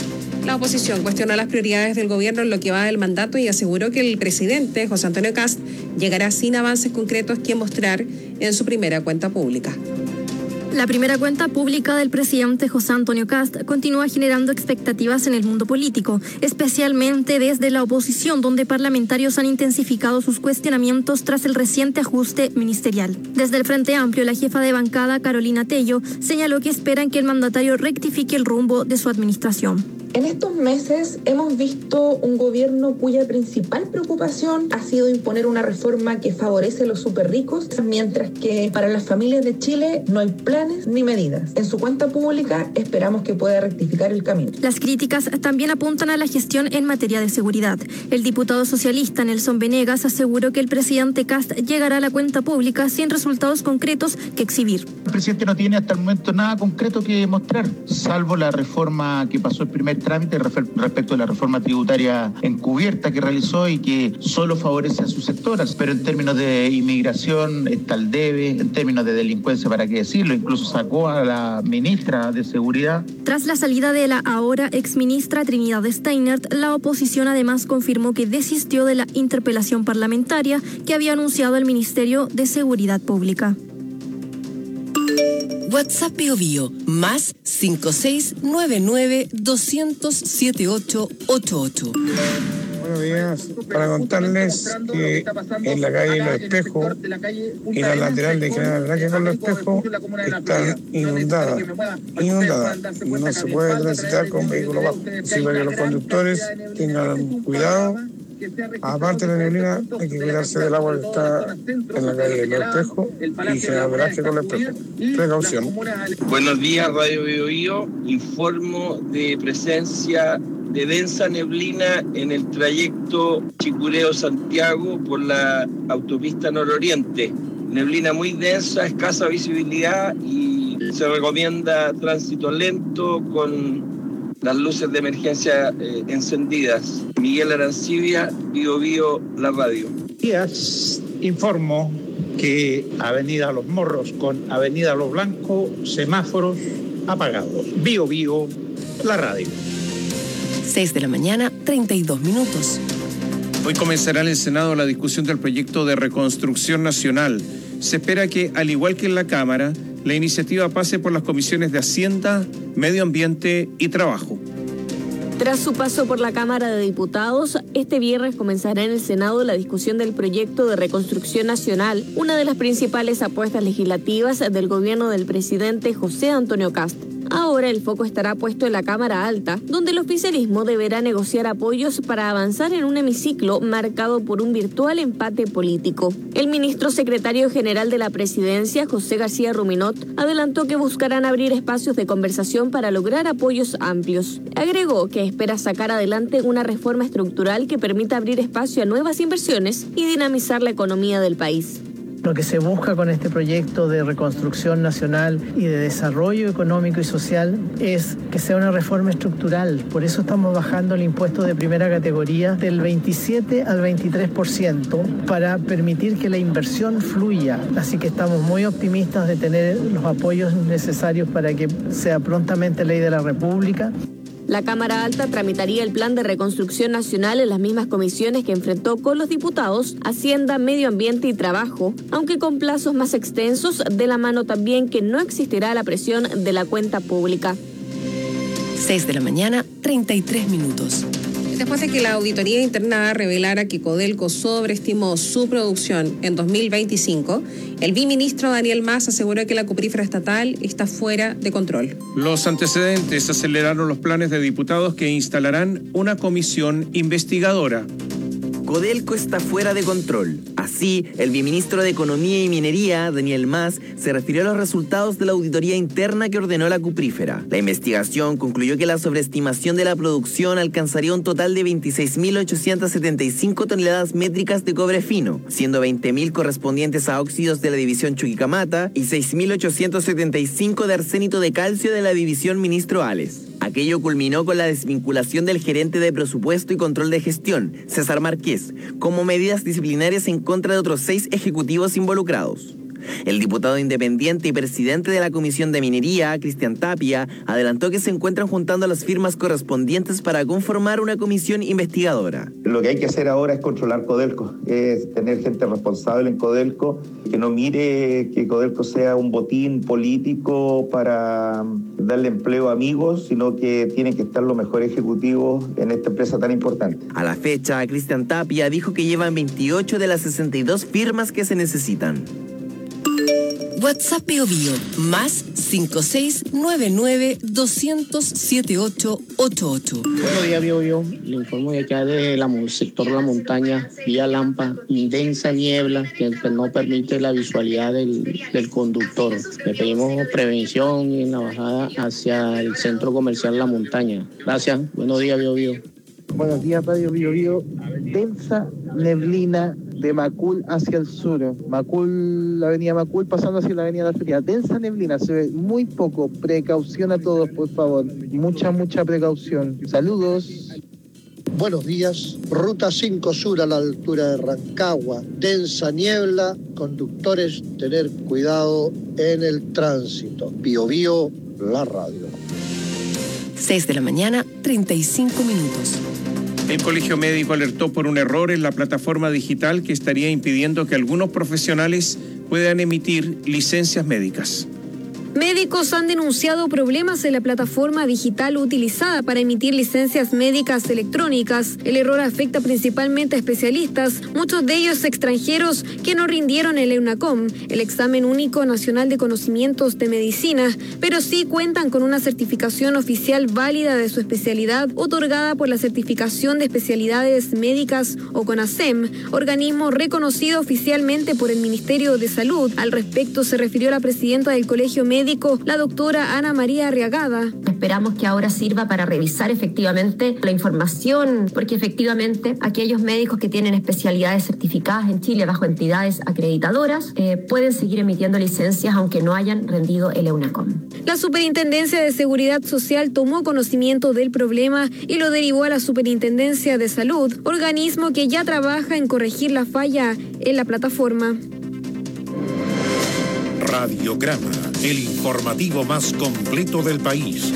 Speaker 6: La oposición cuestionó las prioridades del gobierno en lo que va del mandato y aseguró que el presidente, José Antonio Kast, llegará sin avances concretos que mostrar en su primera cuenta pública.
Speaker 13: La primera cuenta pública del presidente José Antonio Kast continúa generando expectativas en el mundo político, especialmente desde la oposición, donde parlamentarios han intensificado sus cuestionamientos tras el reciente ajuste ministerial. Desde el Frente Amplio, la jefa de bancada, Carolina Tello, señaló que esperan que el mandatario rectifique el rumbo de su administración.
Speaker 14: En estos meses hemos visto un gobierno cuya principal preocupación ha sido imponer una reforma que favorece a los superricos, mientras que para las familias de Chile no hay planes ni medidas. En su cuenta pública esperamos que pueda rectificar el camino.
Speaker 13: Las críticas también apuntan a la gestión en materia de seguridad. El diputado socialista Nelson Venegas aseguró que el presidente Kast llegará a la cuenta pública sin resultados concretos que exhibir.
Speaker 15: El presidente no tiene hasta el momento nada concreto que mostrar, salvo la reforma que pasó el primer trámite respecto a la reforma tributaria encubierta que realizó y que solo favorece a sus sectores, pero en términos de inmigración está el debe, en términos de delincuencia, para qué decirlo, incluso sacó a la ministra de Seguridad.
Speaker 13: Tras la salida de la ahora exministra Trinidad Steinert, la oposición además confirmó que desistió de la interpelación parlamentaria que había anunciado el Ministerio de Seguridad Pública.
Speaker 1: WhatsApp Bio Bio, más cinco seis nueve nueve dos cero cero siete ocho ocho ocho.
Speaker 16: Buenos días, para contarles que en la calle Los Espejos y la lateral de General Velázquez con Los Espejos están inundadas, inundadas, no se puede transitar con vehículos bajos, así para que los conductores tengan cuidado. Aparte de la neblina, hay que cuidarse del agua que está en la calle Los Espejos y General Velázquez con Los Espejos. Precaución.
Speaker 17: Buenos días, Radio Bio Bio. Informo de presencia de densa neblina en el trayecto Chicureo-Santiago por la autopista nororiente. Neblina muy densa, escasa visibilidad y se recomienda tránsito lento con las luces de emergencia eh, encendidas. Miguel Arancibia, Bio Bio, la radio.
Speaker 18: Días, informo que Avenida Los Morros con Avenida Los Blancos, semáforos apagados. Bio Bio, la radio.
Speaker 1: seis de la mañana, treinta y dos minutos.
Speaker 4: Hoy comenzará en el Senado la discusión del proyecto de reconstrucción nacional. Se espera que, al igual que en la Cámara, la iniciativa pase por las comisiones de Hacienda, Medio Ambiente y Trabajo.
Speaker 27: Tras su paso por la Cámara de Diputados, este viernes comenzará en el Senado la discusión del proyecto de reconstrucción nacional, una de las principales apuestas legislativas del gobierno del presidente José Antonio Kast. Ahora el foco estará puesto en la Cámara Alta, donde el oficialismo deberá negociar apoyos para avanzar en un hemiciclo marcado por un virtual empate político. El ministro secretario general de la Presidencia, José García Ruminot, adelantó que buscarán abrir espacios de conversación para lograr apoyos amplios. Agregó que espera sacar adelante una reforma estructural que permita abrir espacio a nuevas inversiones y dinamizar la economía del país.
Speaker 28: Lo que se busca con este proyecto de reconstrucción nacional y de desarrollo económico y social es que sea una reforma estructural. Por eso estamos bajando el impuesto de primera categoría del veintisiete al veintitrés por ciento para permitir que la inversión fluya. Así que estamos muy optimistas de tener los apoyos necesarios para que sea prontamente ley de la República.
Speaker 27: La Cámara Alta tramitaría el plan de reconstrucción nacional en las mismas comisiones que enfrentó con los diputados, Hacienda, Medio Ambiente y Trabajo, aunque con plazos más extensos, de la mano también que no existirá la presión de la cuenta pública.
Speaker 1: seis de la mañana, treinta y tres minutos.
Speaker 6: Después de que la auditoría interna revelara que Codelco sobreestimó su producción en dos mil veinticinco, el viceministro Daniel Mas aseguró que la cuprífera estatal está fuera de control.
Speaker 4: Los antecedentes aceleraron los planes de diputados que instalarán una comisión investigadora.
Speaker 29: Codelco está fuera de control. Así, el viceministro de Economía y Minería, Daniel Mas, se refirió a los resultados de la auditoría interna que ordenó la cuprífera. La investigación concluyó que la sobreestimación de la producción alcanzaría un total de veintiséis mil ochocientas setenta y cinco toneladas métricas de cobre fino, siendo veinte mil correspondientes a óxidos de la división Chuquicamata y seis mil ochocientos setenta y cinco de arsénito de calcio de la división Ministro Ales. Aquello culminó con la desvinculación del gerente de presupuesto y control de gestión, César Márquez, como medidas disciplinarias en contra de otros seis ejecutivos involucrados. El diputado independiente y presidente de la Comisión de Minería, Cristian Tapia, adelantó que se encuentran juntando las firmas correspondientes para conformar una comisión investigadora.
Speaker 5: Lo que hay que hacer ahora es controlar Codelco, es tener gente responsable en Codelco, que no mire que Codelco sea un botín político para darle empleo a amigos, sino que tienen que estar los mejores ejecutivos en esta empresa tan importante.
Speaker 29: A la fecha, Cristian Tapia dijo que llevan veintiocho de las sesenta y dos firmas que se necesitan.
Speaker 1: WhatsApp Bio Bio, más cinco seis nueve nueve dos cero cero siete ocho ocho ocho.
Speaker 7: Buenos días, Bio Bio. Le informo de que desde el sector de la montaña, vía Lampa, densa niebla que no permite la visualidad del, del conductor. Le pedimos prevención en la bajada hacia el centro comercial La Montaña. Gracias. Buenos días, Bio Bio.
Speaker 8: Buenos días, Radio Bio Bio. Densa neblina de Macul hacia el sur. Macul, la avenida Macul pasando hacia la avenida La Feria. Densa neblina, se ve muy poco. Precaución a todos, por favor. Mucha, mucha precaución. Saludos.
Speaker 9: Buenos días. Ruta cinco Sur a la altura de Rancagua. Densa niebla. Conductores, tener cuidado en el tránsito. Bio Bio, la radio.
Speaker 1: seis de la mañana, treinta y cinco minutos.
Speaker 4: El Colegio Médico alertó por un error en la plataforma digital que estaría impidiendo que algunos profesionales puedan emitir licencias médicas.
Speaker 27: Médicos han denunciado problemas en la plataforma digital utilizada para emitir licencias médicas electrónicas. El error afecta principalmente a especialistas, muchos de ellos extranjeros que no rindieron el EUNACOM, el examen único nacional de conocimientos de medicina, pero sí cuentan con una certificación oficial válida de su especialidad otorgada por la Certificación de Especialidades Médicas o CONASEM, organismo reconocido oficialmente por el Ministerio de Salud. Al respecto se refirió la presidenta del Colegio Médico, la doctora Ana María Arriagada.
Speaker 19: Esperamos que ahora sirva para revisar efectivamente la información, porque efectivamente aquellos médicos que tienen especialidades certificadas en Chile bajo entidades acreditadoras eh, pueden seguir emitiendo licencias aunque no hayan rendido el EUNACOM.
Speaker 27: La Superintendencia de Seguridad Social tomó conocimiento del problema y lo derivó a la Superintendencia de Salud, organismo que ya trabaja en corregir la falla en la plataforma.
Speaker 3: Radiograma, el informativo más completo del país.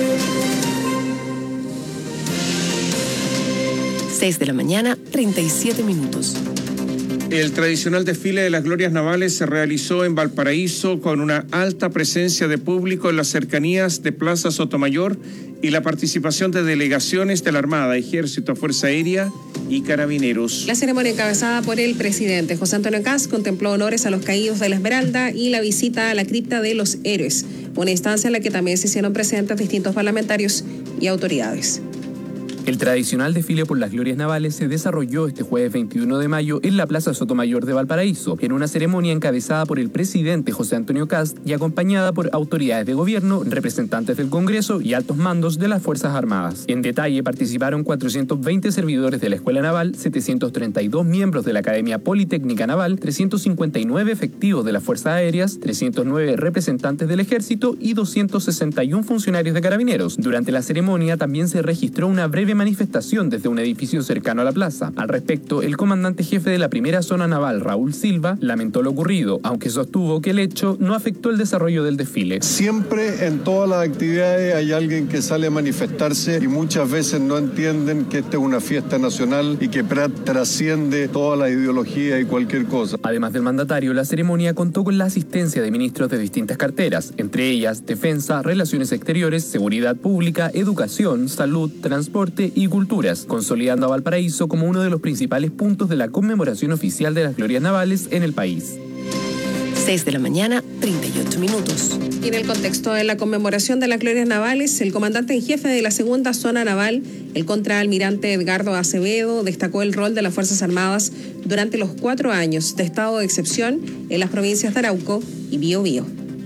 Speaker 1: seis de la mañana, treinta y siete minutos.
Speaker 4: El tradicional desfile de las glorias navales se realizó en Valparaíso con una alta presencia de público en las cercanías de Plaza Sotomayor y la participación de delegaciones de la Armada, Ejército, Fuerza Aérea y Carabineros.
Speaker 6: La ceremonia encabezada por el presidente José Antonio Kast contempló honores a los caídos de la Esmeralda y la visita a la cripta de los héroes, una instancia en la que también se hicieron presentes distintos parlamentarios y autoridades.
Speaker 20: El tradicional desfile por las glorias navales se desarrolló este jueves veintiuno de mayo en la Plaza Sotomayor de Valparaíso, en una ceremonia encabezada por el presidente José Antonio Kast y acompañada por autoridades de gobierno, representantes del Congreso y altos mandos de las Fuerzas Armadas. En detalle participaron cuatrocientos veinte servidores de la Escuela Naval, setecientos treinta y dos miembros de la Academia Politécnica Naval, trescientos cincuenta y nueve efectivos de las Fuerzas Aéreas, trescientos nueve representantes del Ejército y doscientos sesenta y uno funcionarios de Carabineros. Durante la ceremonia también se registró una breve manifestación desde un edificio cercano a la plaza. Al respecto, el comandante jefe de la primera zona naval, Raúl Silva, lamentó lo ocurrido, aunque sostuvo que el hecho no afectó el desarrollo del desfile.
Speaker 21: Siempre en todas las actividades hay alguien que sale a manifestarse y muchas veces no entienden que esta es una fiesta nacional y que trasciende toda la ideología y cualquier cosa.
Speaker 20: Además del mandatario, la ceremonia contó con la asistencia de ministros de distintas carteras, entre ellas Defensa, Relaciones Exteriores, Seguridad Pública, Educación, Salud, Transporte y Culturas, consolidando a Valparaíso como uno de los principales puntos de la conmemoración oficial de las glorias navales en el país.
Speaker 1: seis de la mañana, treinta y ocho minutos.
Speaker 6: Y en el contexto de la conmemoración de las glorias navales, el comandante en jefe de la segunda zona naval, el contraalmirante Edgardo Acevedo, destacó el rol de las Fuerzas Armadas durante los cuatro años de estado de excepción en las provincias de Arauco y Biobío.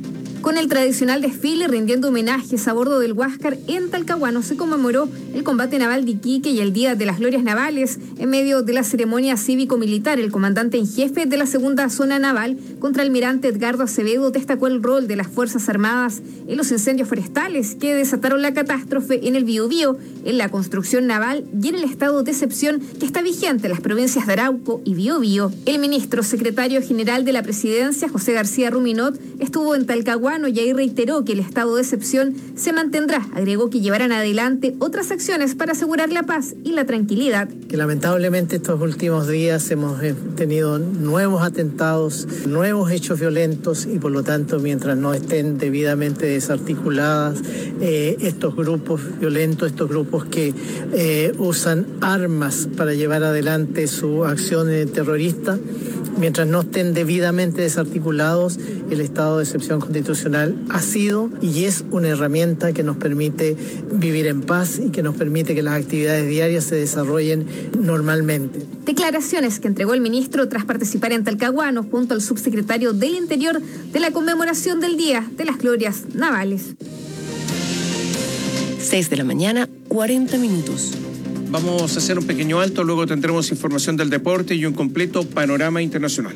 Speaker 2: Con el tradicional desfile rindiendo homenajes a bordo del Huáscar en Talcahuano se conmemoró el combate naval de Iquique y el Día de las Glorias Navales. En medio de la ceremonia cívico-militar, el comandante en jefe de la segunda zona naval, contraalmirante Edgardo Acevedo, destacó el rol de las Fuerzas Armadas en los incendios forestales que desataron la catástrofe en el Biobío, en la construcción naval y en el estado de excepción que está vigente en las provincias de Arauco y Biobío. El ministro secretario general de la Presidencia, José García Ruminot, estuvo en Talcahuano y ahí reiteró que el estado de excepción se mantendrá. Agregó que llevarán adelante otras acciones para asegurar la paz y la tranquilidad.
Speaker 28: Que lamentablemente estos últimos días hemos tenido nuevos atentados, nuevos hechos violentos y por lo tanto mientras no estén debidamente desarticuladas eh, estos grupos violentos, estos grupos que eh, usan armas para llevar adelante su acción terrorista, mientras no estén debidamente desarticulados, el estado de excepción constitucional ha sido y es una herramienta que nos permite vivir en paz y que nos permite que las actividades diarias se desarrollen normalmente.
Speaker 2: Declaraciones que entregó el ministro tras participar en Talcahuano junto al subsecretario del Interior de la conmemoración del Día de las Glorias Navales.
Speaker 1: seis de la mañana, cuarenta minutos.
Speaker 4: Vamos a hacer un pequeño alto, luego tendremos información del deporte y un completo panorama internacional.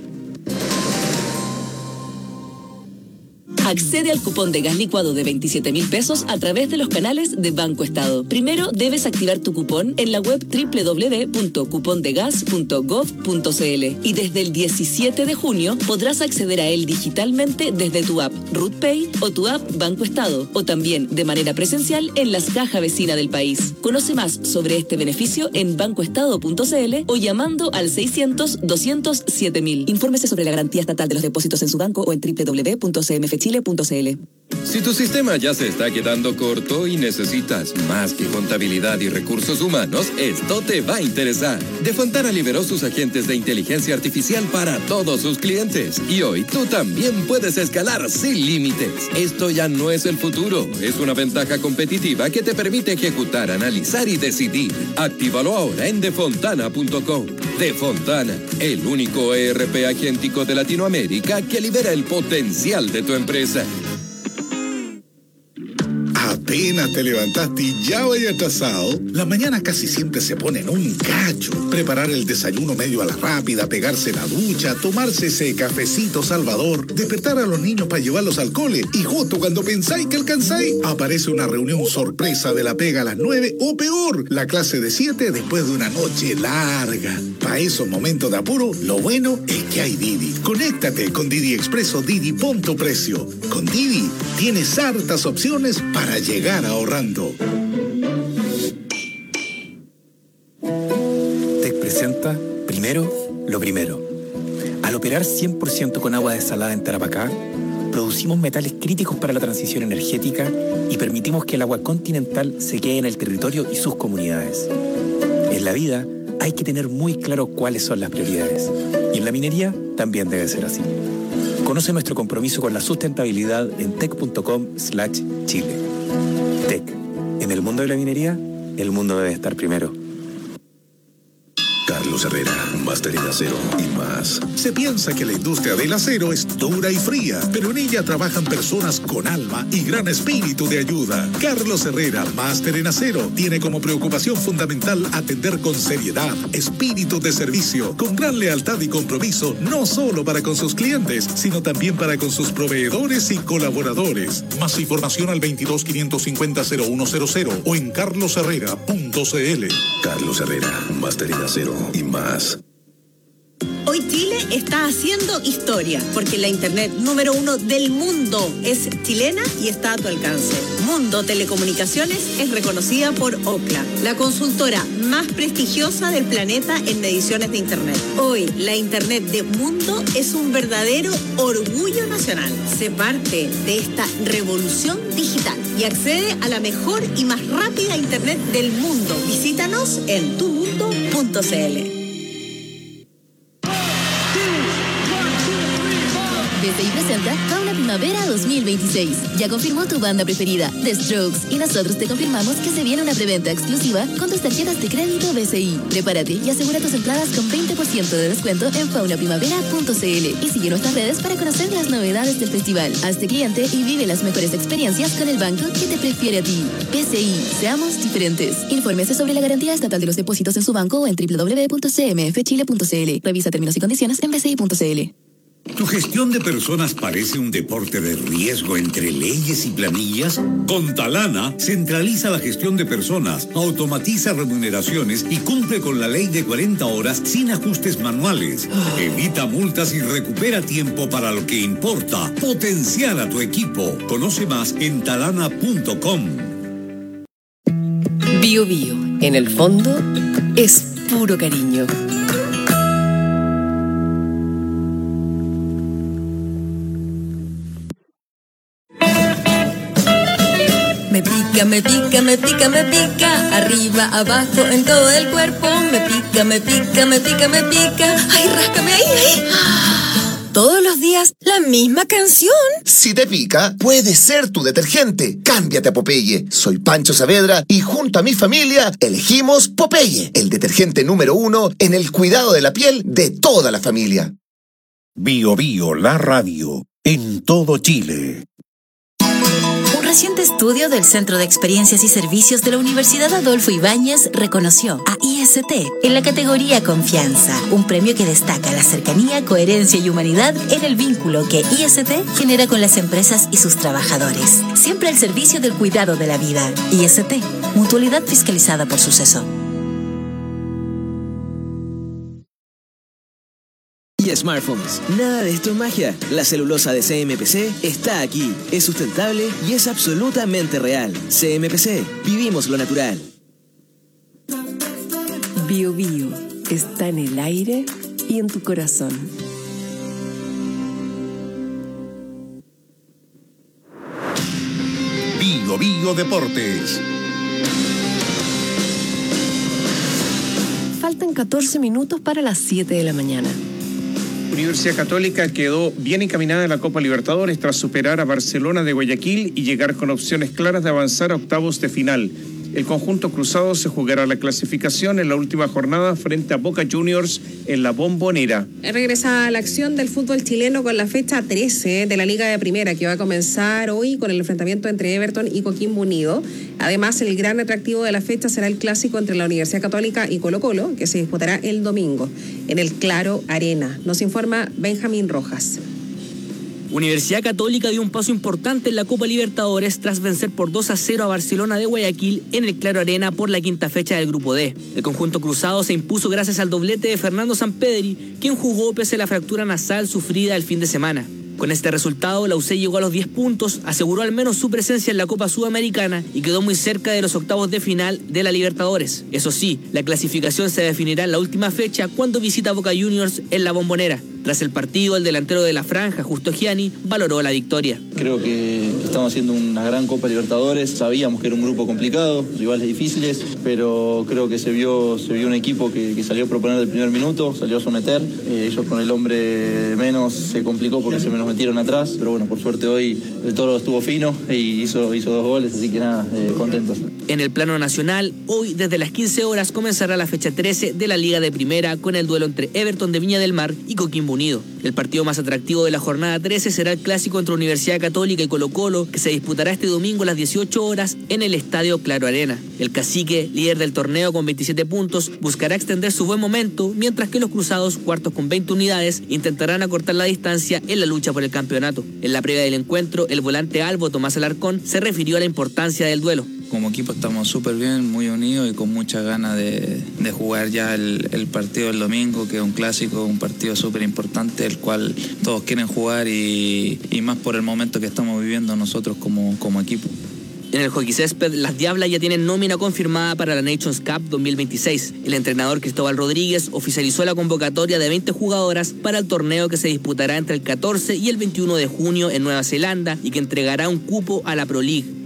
Speaker 10: Accede al cupón de gas licuado de veintisiete mil pesos a través de los canales de Banco Estado. Primero debes activar tu cupón en la web doble u doble u doble u punto cupondegas punto gov punto cl y desde el diecisiete de junio podrás acceder a él digitalmente desde tu app RutPay o tu app Banco Estado o también de manera presencial en las cajas vecinas del país. Conoce más sobre este beneficio en bancoestado punto cl o llamando al seiscientos, doscientos, siete mil. Infórmese sobre la garantía estatal de los depósitos en su banco o en doble u doble u doble u punto c m f chile punto c l.
Speaker 11: Si tu sistema ya se está quedando corto y necesitas más que contabilidad y recursos humanos, esto te va a interesar. Defontana liberó sus agentes de inteligencia artificial para todos sus clientes y hoy tú también puedes escalar sin límites. Esto ya no es el futuro, es una ventaja competitiva que te permite ejecutar, analizar y decidir. Actívalo ahora en defontana punto com. Defontana, el único E R P agéntico de Latinoamérica que libera el potencial de tu empresa.
Speaker 12: Apenas te levantaste y ya vaya atrasado. La mañana casi siempre se pone en un cacho. Preparar el desayuno medio a la rápida, pegarse la ducha, tomarse ese cafecito salvador, despertar a los niños para llevarlos al cole y justo cuando pensáis que alcanzáis, aparece una reunión sorpresa de la pega a las nueve o peor, la clase de siete después de una noche larga. Para esos momentos de apuro, lo bueno es que hay Didi. Conéctate con Didi Expreso Didi Punto Precio. Con Didi tienes hartas opciones para llegar ahorrando.
Speaker 22: Tec presenta Primero lo Primero. Al operar cien por ciento con agua desalada en Tarapacá, producimos metales críticos para la transición energética y permitimos que el agua continental se quede en el territorio y sus comunidades. En la vida hay que tener muy claro cuáles son las prioridades. Y en la minería también debe ser así. Conoce nuestro compromiso con la sustentabilidad en tec punto com slash chile. Tec. En el mundo de la minería, el mundo debe estar primero.
Speaker 12: Carlos Herrera, máster en acero y más. Se piensa que la industria del acero es dura y fría, pero en ella trabajan personas con alma y gran espíritu de ayuda. Carlos Herrera, máster en acero, tiene como preocupación fundamental atender con seriedad, espíritu de servicio, con gran lealtad y compromiso, no solo para con sus clientes, sino también para con sus proveedores y colaboradores. Más información al veintidós, quinientos cincuenta, cero uno cero cero o en carlos herrera punto c l. Carlos Herrera, máster en acero y más.
Speaker 23: Hoy Chile está haciendo historia, porque la internet número uno del mundo es chilena y está a tu alcance. Mundo Telecomunicaciones es reconocida por Ookla, la consultora más prestigiosa del planeta en mediciones de internet. Hoy, la internet de Mundo es un verdadero orgullo nacional. Sé parte de esta revolución digital y accede a la mejor y más rápida internet del mundo. Visítanos en tu mundo punto c l.
Speaker 13: B C I presenta Fauna Primavera dos mil veintiséis. Ya confirmó tu banda preferida, The Strokes, y nosotros te confirmamos que se viene una preventa exclusiva con tus tarjetas de crédito B C I. Prepárate y asegura tus entradas con veinte por ciento de descuento en fauna primavera punto c l y sigue nuestras redes para conocer las novedades del festival. Hazte cliente y vive las mejores experiencias con el banco que te prefiere a ti. B C I, seamos diferentes. Infórmese sobre la garantía estatal de los depósitos en su banco o en doble u doble u doble u punto c m f chile punto c l. Revisa términos y condiciones en b c i punto c l.
Speaker 14: ¿Tu gestión de personas parece un deporte de riesgo entre leyes y planillas? Con Talana, centraliza la gestión de personas, automatiza remuneraciones y cumple con la ley de cuarenta horas sin ajustes manuales. Evita multas y recupera tiempo para lo que importa, potenciar a tu equipo. Conoce más en talana punto com.
Speaker 1: Bio Bio, en el fondo, es puro cariño. Me pica, me pica, me pica, me pica, arriba, abajo, en todo el cuerpo. Me pica, me pica, me pica, me pica. Ay, ráscame ahí, ahí. Todos los días la misma canción.
Speaker 15: Si te pica, puede ser tu detergente. Cámbiate a Popeye. Soy Pancho Saavedra y junto a mi familia elegimos Popeye, el detergente número uno en el cuidado de la piel de toda la familia.
Speaker 3: Bio Bio, la radio, en todo Chile.
Speaker 16: Un reciente estudio del Centro de Experiencias y Servicios de la Universidad Adolfo Ibáñez reconoció a I S T en la categoría Confianza, un premio que destaca la cercanía, coherencia y humanidad en el vínculo que I S T genera con las empresas y sus trabajadores, siempre al servicio del cuidado de la vida. I S T, mutualidad fiscalizada por Suceso.
Speaker 17: Y smartphones. Nada de esto es magia. La celulosa de C M P C está aquí. Es sustentable y es absolutamente real. C M P C. Vivimos lo natural.
Speaker 1: Bio Bio está en el aire y en tu corazón.
Speaker 3: Bio Bio Deportes.
Speaker 1: Faltan catorce minutos para las siete de la mañana.
Speaker 4: Universidad Católica quedó bien encaminada en la Copa Libertadores tras superar a Barcelona de Guayaquil y llegar con opciones claras de avanzar a octavos de final. El conjunto cruzado se jugará la clasificación en la última jornada frente a Boca Juniors en la Bombonera.
Speaker 6: Regresa a la acción del fútbol chileno con la fecha trece de la Liga de Primera, que va a comenzar hoy con el enfrentamiento entre Everton y Coquimbo Unido. Además, el gran atractivo de la fecha será el clásico entre la Universidad Católica y Colo Colo, que se disputará el domingo en el Claro Arena. Nos informa Benjamín Rojas.
Speaker 18: Universidad Católica dio un paso importante en la Copa Libertadores tras vencer por dos a cero a Barcelona de Guayaquil en el Claro Arena por la quinta fecha del Grupo D. El conjunto cruzado se impuso gracias al doblete de Fernando Sampedri, quien jugó pese a la fractura nasal sufrida el fin de semana. Con este resultado, la U C llegó a los diez puntos, aseguró al menos su presencia en la Copa Sudamericana y quedó muy cerca de los octavos de final de la Libertadores. Eso sí, la clasificación se definirá en la última fecha cuando visita Boca Juniors en la Bombonera. Tras el partido, el delantero de la franja, Justo Gianni, valoró la victoria.
Speaker 24: Creo que estamos haciendo una gran Copa Libertadores. Sabíamos que era un grupo complicado, rivales difíciles, pero creo que se vio, se vio un equipo que, que salió a proponer del primer minuto, salió a someter. Eh, ellos con el hombre menos se complicó porque se menos metieron atrás, pero bueno, por suerte hoy el Toro estuvo fino y hizo, hizo dos goles, así que nada, eh, contentos.
Speaker 18: En el plano nacional, hoy desde las quince horas comenzará la fecha trece de la Liga de Primera con el duelo entre Everton de Viña del Mar y Coquimbo Unido. El partido más atractivo de la jornada trece será el clásico entre Universidad Católica y Colo Colo, que se disputará este domingo a las dieciocho horas en el Estadio Claro Arena. El Cacique, líder del torneo con veintisiete puntos, buscará extender su buen momento, mientras que los cruzados, cuartos con veinte unidades, intentarán acortar la distancia en la lucha por el campeonato. En la previa del encuentro, el volante albo Tomás Alarcón se refirió a la importancia del duelo.
Speaker 25: Como equipo estamos súper bien, muy unidos y con muchas ganas de, de jugar ya el, el partido del domingo, que es un clásico, un partido súper importante, el cual todos quieren jugar y, y más por el momento que estamos viviendo nosotros como, como equipo.
Speaker 18: En el hockey césped, las Diablas ya tienen nómina confirmada para la Nations Cup dos mil veintiséis. El entrenador Cristóbal Rodríguez oficializó la convocatoria de veinte jugadoras para el torneo que se disputará entre el catorce y el veintiuno de junio en Nueva Zelanda y que entregará un cupo a la Pro League.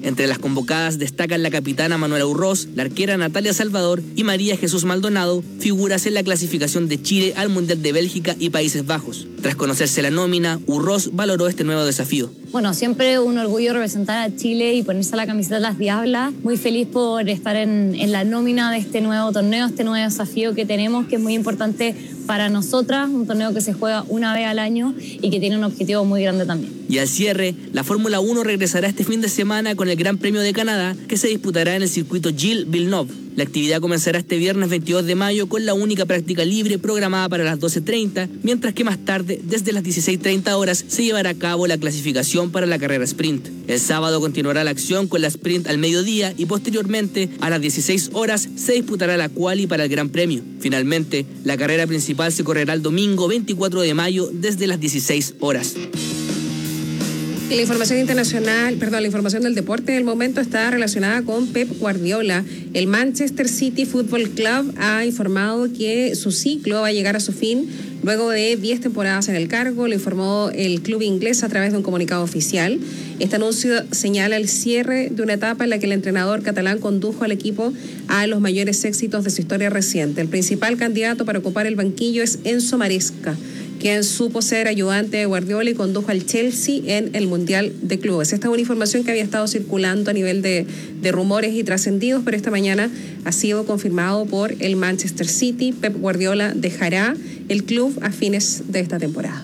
Speaker 18: Entre las convocadas destacan la capitana Manuela Urroz, la arquera Natalia Salvador y María Jesús Maldonado, figuras en la clasificación de Chile al Mundial de Bélgica y Países Bajos. Tras conocerse la nómina, Urroz valoró este nuevo desafío.
Speaker 5: Bueno, siempre un orgullo representar a Chile y ponerse a la camiseta de las Diablas. Muy feliz por estar en, en la nómina de este nuevo torneo, este nuevo desafío que tenemos, que es muy importante para nosotras, un torneo que se juega una vez al año y que tiene un objetivo muy grande también.
Speaker 18: Y al cierre, la Fórmula uno regresará este fin de semana con el Gran Premio de Canadá, que se disputará en el circuito Gilles Villeneuve. La actividad comenzará este viernes veintidós de mayo con la única práctica libre programada para las doce treinta, mientras que más tarde, desde las dieciséis treinta horas, se llevará a cabo la clasificación para la carrera sprint. El sábado continuará la acción con la sprint al mediodía y posteriormente, a las dieciséis horas, se disputará la quali para el Gran Premio. Finalmente, la carrera principal se correrá el domingo veinticuatro de mayo desde las dieciséis horas.
Speaker 6: Y la información internacional, perdón, la información del deporte del momento está relacionada con Pep Guardiola. El Manchester City Football Club ha informado que su ciclo va a llegar a su fin luego de diez temporadas en el cargo, lo informó el club inglés a través de un comunicado oficial. Este anuncio señala el cierre de una etapa en la que el entrenador catalán condujo al equipo a los mayores éxitos de su historia reciente. El principal candidato para ocupar el banquillo es Enzo Maresca, quien supo ser ayudante de Guardiola y condujo al Chelsea en el Mundial de Clubes. Esta es una información que había estado circulando a nivel de, de rumores y trascendidos, pero esta mañana ha sido confirmado por el Manchester City. Pep Guardiola dejará el club a fines de esta temporada.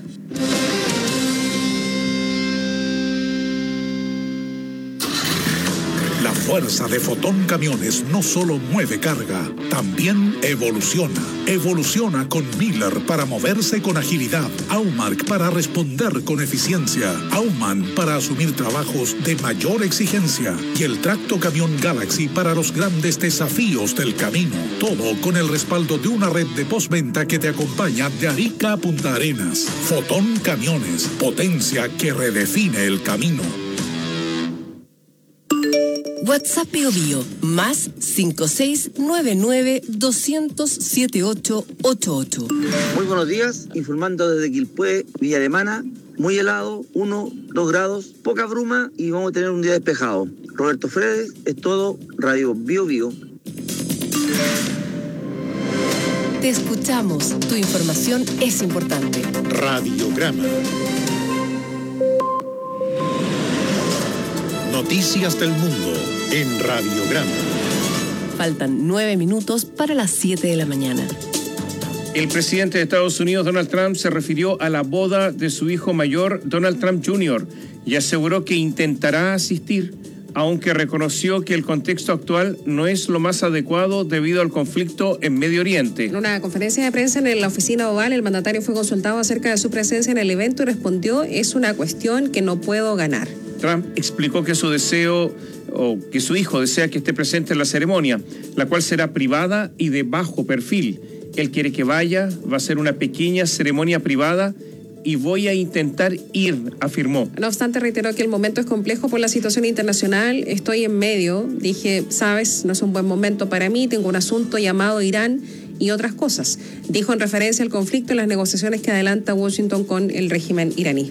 Speaker 12: La fuerza de Fotón Camiones no solo mueve carga, también evoluciona. Evoluciona con Miller para moverse con agilidad, Aumark para responder con eficiencia, Auman para asumir trabajos de mayor exigencia y el Tracto Camión Galaxy para los grandes desafíos del camino. Todo con el respaldo de una red de postventa que te acompaña de Arica a Punta Arenas. Fotón Camiones, potencia que redefine el camino.
Speaker 7: WhatsApp Bio Bio, más cinco seis nueve nueve dos cero cero siete ocho ocho ocho.
Speaker 8: Muy buenos días, informando desde Quilpué, Villa Alemana, muy helado, uno, dos grados, poca bruma y vamos a tener un día despejado. Roberto Fredes, es todo, Radio Bio Bio.
Speaker 7: Te escuchamos, tu información es importante.
Speaker 3: Radiograma. Noticias del mundo en Radiograma.
Speaker 7: Faltan nueve minutos para las siete de la mañana.
Speaker 4: El presidente de Estados Unidos, Donald Trump, se refirió a la boda de su hijo mayor, Donald Trump junior, y aseguró que intentará asistir, aunque reconoció que el contexto actual no es lo más adecuado debido al conflicto en Medio Oriente.
Speaker 6: En una conferencia de prensa en la oficina oval, el mandatario fue consultado acerca de su presencia en el evento y respondió: es una cuestión que no puedo ganar.
Speaker 4: Trump explicó que su deseo, o que su hijo desea que esté presente en la ceremonia, la cual será privada y de bajo perfil. Él quiere que vaya, va a ser una pequeña ceremonia privada y voy a intentar ir, afirmó.
Speaker 6: No obstante, reiteró que el momento es complejo por la situación internacional. Estoy en medio, dije, sabes, no es un buen momento para mí, tengo un asunto llamado Irán y otras cosas. Dijo en referencia al conflicto y las negociaciones que adelanta Washington con el régimen iraní.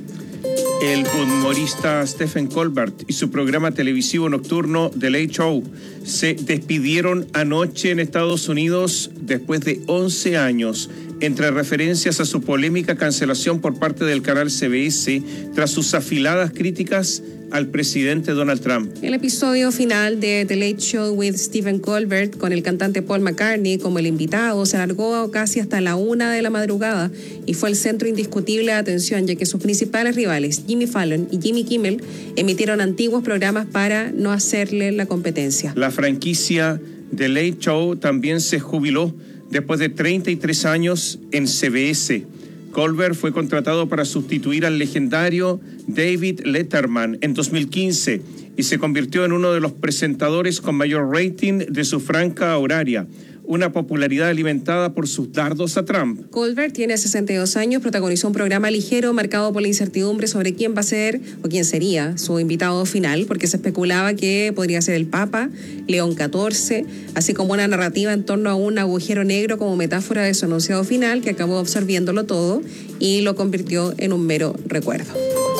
Speaker 4: El humorista Stephen Colbert y su programa televisivo nocturno The Late Show se despidieron anoche en Estados Unidos después de once años, entre referencias a su polémica cancelación por parte del canal C B S tras sus afiladas críticas al presidente Donald Trump.
Speaker 6: El episodio final de The Late Show with Stephen Colbert, con el cantante Paul McCartney como el invitado, se alargó casi hasta la una de la madrugada y fue el centro indiscutible de atención, ya que sus principales rivales, Jimmy Fallon y Jimmy Kimmel, emitieron antiguos programas para no hacerle la competencia.
Speaker 4: La franquicia The Late Show también se jubiló después de treinta y tres años en C B S. Colbert fue contratado para sustituir al legendario David Letterman en dos mil quince y se convirtió en uno de los presentadores con mayor rating de su franja horaria, una popularidad alimentada por sus dardos a Trump.
Speaker 6: Colbert tiene sesenta y dos años, protagonizó un programa ligero marcado por la incertidumbre sobre quién va a ser o quién sería su invitado final, porque se especulaba que podría ser el Papa, León catorce, así como una narrativa en torno a un agujero negro como metáfora de su anunciado final, que acabó absorbiéndolo todo y lo convirtió en un mero recuerdo.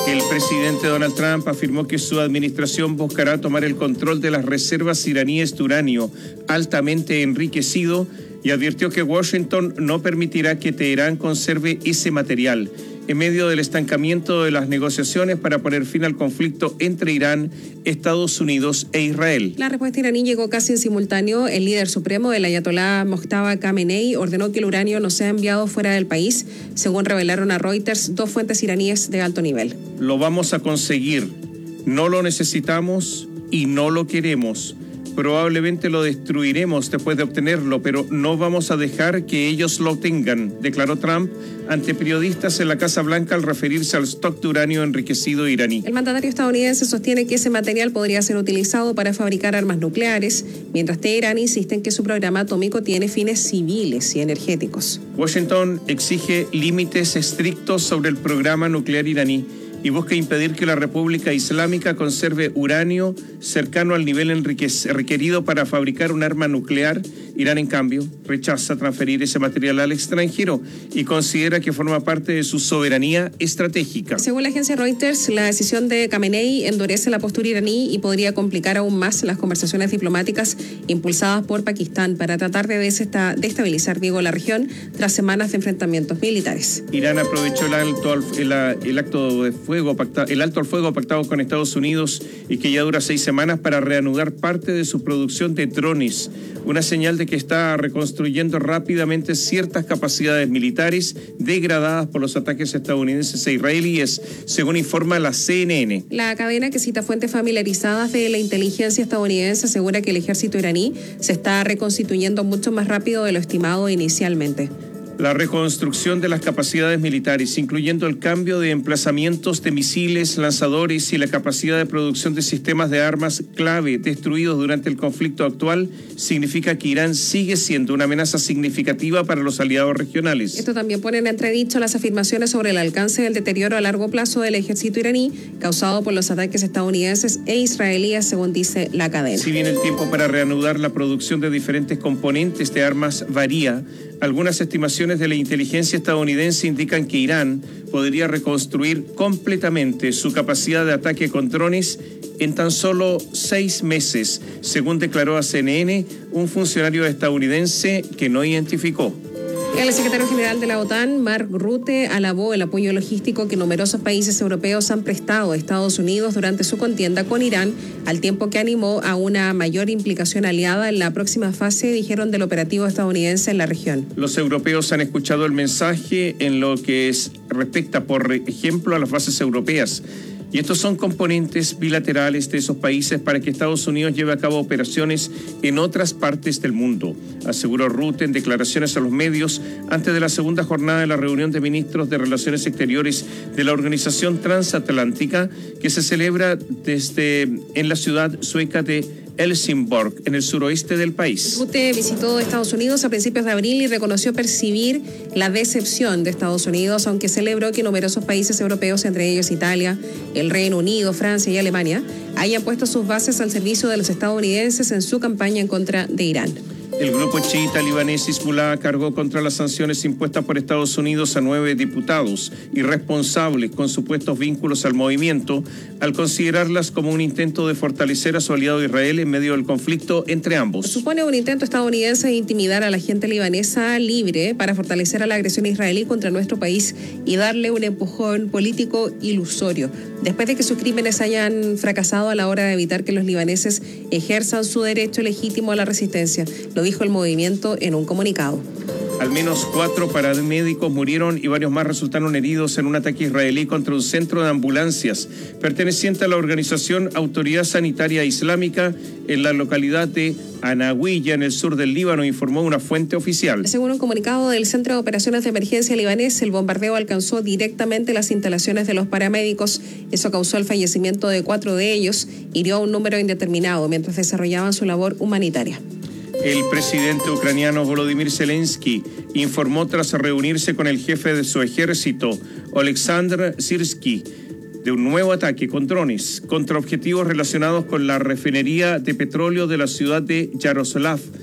Speaker 4: El presidente Donald Trump afirmó que su administración buscará tomar el control de las reservas iraníes de uranio altamente enriquecido y advirtió que Washington no permitirá que Teherán conserve ese material en medio del estancamiento de las negociaciones para poner fin al conflicto entre Irán, Estados Unidos e Israel.
Speaker 6: La respuesta iraní llegó casi en simultáneo. El líder supremo, el ayatolá Mojtaba Khamenei, ordenó que el uranio no sea enviado fuera del país, según revelaron a Reuters dos fuentes iraníes de alto nivel.
Speaker 4: Lo vamos a conseguir. No lo necesitamos y no lo queremos. Probablemente lo destruiremos después de obtenerlo, pero no vamos a dejar que ellos lo obtengan, declaró Trump ante periodistas en la Casa Blanca al referirse al stock de uranio enriquecido iraní.
Speaker 6: El mandatario estadounidense sostiene que ese material podría ser utilizado para fabricar armas nucleares, mientras Teherán insiste en que su programa atómico tiene fines civiles y energéticos.
Speaker 4: Washington exige límites estrictos sobre el programa nuclear iraní y busca impedir que la República Islámica conserve uranio cercano al nivel enriquec- requerido para fabricar un arma nuclear. Irán, en cambio, rechaza transferir ese material al extranjero y considera que forma parte de su soberanía estratégica.
Speaker 6: Según la agencia Reuters, la decisión de Khamenei endurece la postura iraní y podría complicar aún más las conversaciones diplomáticas impulsadas por Pakistán para tratar de destabilizar, digo, la región tras semanas de enfrentamientos militares.
Speaker 4: Irán aprovechó el alto al, el, el acto de fuego pactado, el alto al fuego pactado con Estados Unidos y que ya dura seis semanas para reanudar parte de su producción de drones, una señal de que está reconstruyendo rápidamente ciertas capacidades militares degradadas por los ataques estadounidenses e israelíes, según informa la C N N.
Speaker 6: La cadena, que cita fuentes familiarizadas de la inteligencia estadounidense, asegura que el ejército iraní se está reconstituyendo mucho más rápido de lo estimado inicialmente.
Speaker 4: La reconstrucción de las capacidades militares, incluyendo el cambio de emplazamientos de misiles, lanzadores y la capacidad de producción de sistemas de armas clave destruidos durante el conflicto actual, significa que Irán sigue siendo una amenaza significativa para los aliados regionales.
Speaker 6: Esto también pone en entredicho las afirmaciones sobre el alcance del deterioro a largo plazo del ejército iraní causado por los ataques estadounidenses e israelíes, según dice la cadena.
Speaker 4: Si bien el tiempo para reanudar la producción de diferentes componentes de armas varía, algunas estimaciones de la inteligencia estadounidense indican que Irán podría reconstruir completamente su capacidad de ataque con drones en tan solo seis meses, según declaró a C N N un funcionario estadounidense que no identificó.
Speaker 6: El secretario general de la OTAN, Mark Rutte, alabó el apoyo logístico que numerosos países europeos han prestado a Estados Unidos durante su contienda con Irán, al tiempo que animó a una mayor implicación aliada en la próxima fase, dijeron, del operativo estadounidense en la región.
Speaker 4: Los europeos han escuchado el mensaje en lo que es, respecta, por ejemplo, a las bases europeas. Y estos son componentes bilaterales de esos países para que Estados Unidos lleve a cabo operaciones en otras partes del mundo, aseguró Rutte en declaraciones a los medios antes de la segunda jornada de la reunión de ministros de Relaciones Exteriores de la Organización Transatlántica, que se celebra desde en la ciudad sueca de Helsingborg, en el suroeste del país.
Speaker 6: Rutte visitó Estados Unidos a principios de abril y reconoció percibir la decepción de Estados Unidos, aunque celebró que numerosos países europeos, entre ellos Italia, el Reino Unido, Francia y Alemania, hayan puesto sus bases al servicio de los estadounidenses en su campaña en contra de Irán.
Speaker 4: El grupo chiita libanés Hezbollah cargó contra las sanciones impuestas por Estados Unidos a nueve diputados irresponsables con supuestos vínculos al movimiento, al considerarlas como un intento de fortalecer a su aliado Israel en medio del conflicto entre ambos.
Speaker 6: Supone un intento estadounidense de intimidar a la gente libanesa libre para fortalecer a la agresión israelí contra nuestro país y darle un empujón político ilusorio, después de que sus crímenes hayan fracasado a la hora de evitar que los libaneses ejerzan su derecho legítimo a la resistencia. Lo dijo el movimiento en un comunicado.
Speaker 4: Al menos cuatro paramédicos murieron y varios más resultaron heridos en un ataque israelí contra un centro de ambulancias perteneciente a la organización Autoridad Sanitaria Islámica en la localidad de Anahuilla, en el sur del Líbano, informó una fuente oficial.
Speaker 6: Según un comunicado del Centro de Operaciones de Emergencia libanés, el bombardeo alcanzó directamente las instalaciones de los paramédicos. Eso causó el fallecimiento de cuatro de ellos, hirió a un número indeterminado mientras desarrollaban su labor humanitaria.
Speaker 4: El presidente ucraniano Volodymyr Zelensky informó tras reunirse con el jefe de su ejército, Oleksandr Syrskyi, de un nuevo ataque con drones contra objetivos relacionados con la refinería de petróleo de la ciudad de Yaroslav,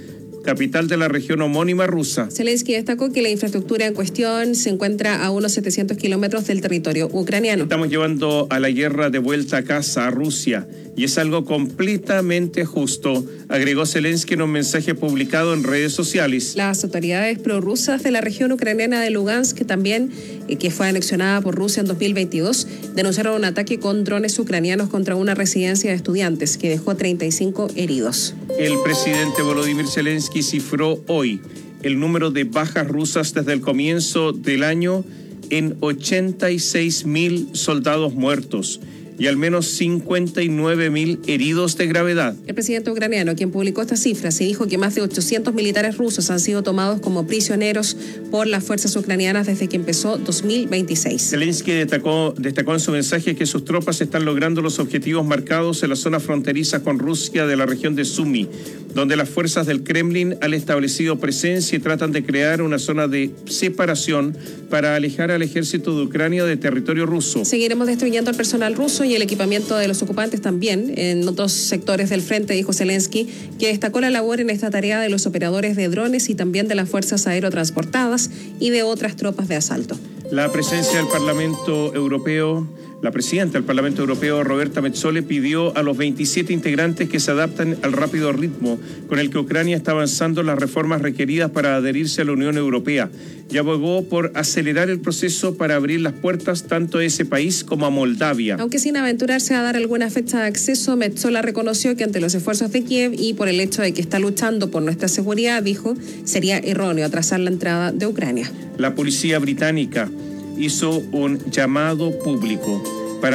Speaker 4: capital de la región homónima rusa.
Speaker 6: Zelensky destacó que la infraestructura en cuestión se encuentra a unos setecientos kilómetros del territorio ucraniano.
Speaker 4: Estamos llevando a la guerra de vuelta a casa, a Rusia, y es algo completamente justo, agregó Zelensky en un mensaje publicado en redes sociales.
Speaker 6: Las autoridades prorrusas de la región ucraniana de Lugansk, que también eh, que fue anexionada por Rusia en dos mil veintidós, denunciaron un ataque con drones ucranianos contra una residencia de estudiantes que dejó treinta y cinco heridos.
Speaker 4: El presidente Volodymyr Zelensky cifró hoy el número de bajas rusas desde el comienzo del año en ochenta y seis mil soldados muertos y al menos cincuenta y nueve mil heridos de gravedad.
Speaker 6: El presidente ucraniano, quien publicó estas cifras, se dijo que más de ochocientos militares rusos han sido tomados como prisioneros por las fuerzas ucranianas desde que empezó dos mil veintiséis.
Speaker 4: Zelensky destacó, destacó en su mensaje que sus tropas están logrando los objetivos marcados en la zona fronteriza con Rusia de la región de Sumy, donde las fuerzas del Kremlin han establecido presencia y tratan de crear una zona de separación para alejar al ejército de Ucrania de territorio ruso.
Speaker 6: Seguiremos destruyendo al personal ruso y el equipamiento de los ocupantes también en otros sectores del frente, dijo Zelensky, que destacó la labor en esta tarea de los operadores de drones y también de las fuerzas aerotransportadas y de otras tropas de asalto.
Speaker 4: La presencia del Parlamento Europeo, la presidenta del Parlamento Europeo, Roberta Metsola, pidió a los veintisiete integrantes que se adapten al rápido ritmo con el que Ucrania está avanzando en las reformas requeridas para adherirse a la Unión Europea y abogó por acelerar el proceso para abrir las puertas tanto a ese país como a Moldavia.
Speaker 6: Aunque sin aventurarse a dar alguna fecha de acceso, Metsola reconoció que ante los esfuerzos de Kiev y por el hecho de que está luchando por nuestra seguridad, dijo, sería erróneo atrasar la entrada de Ucrania.
Speaker 4: La policía británica hizo un llamado público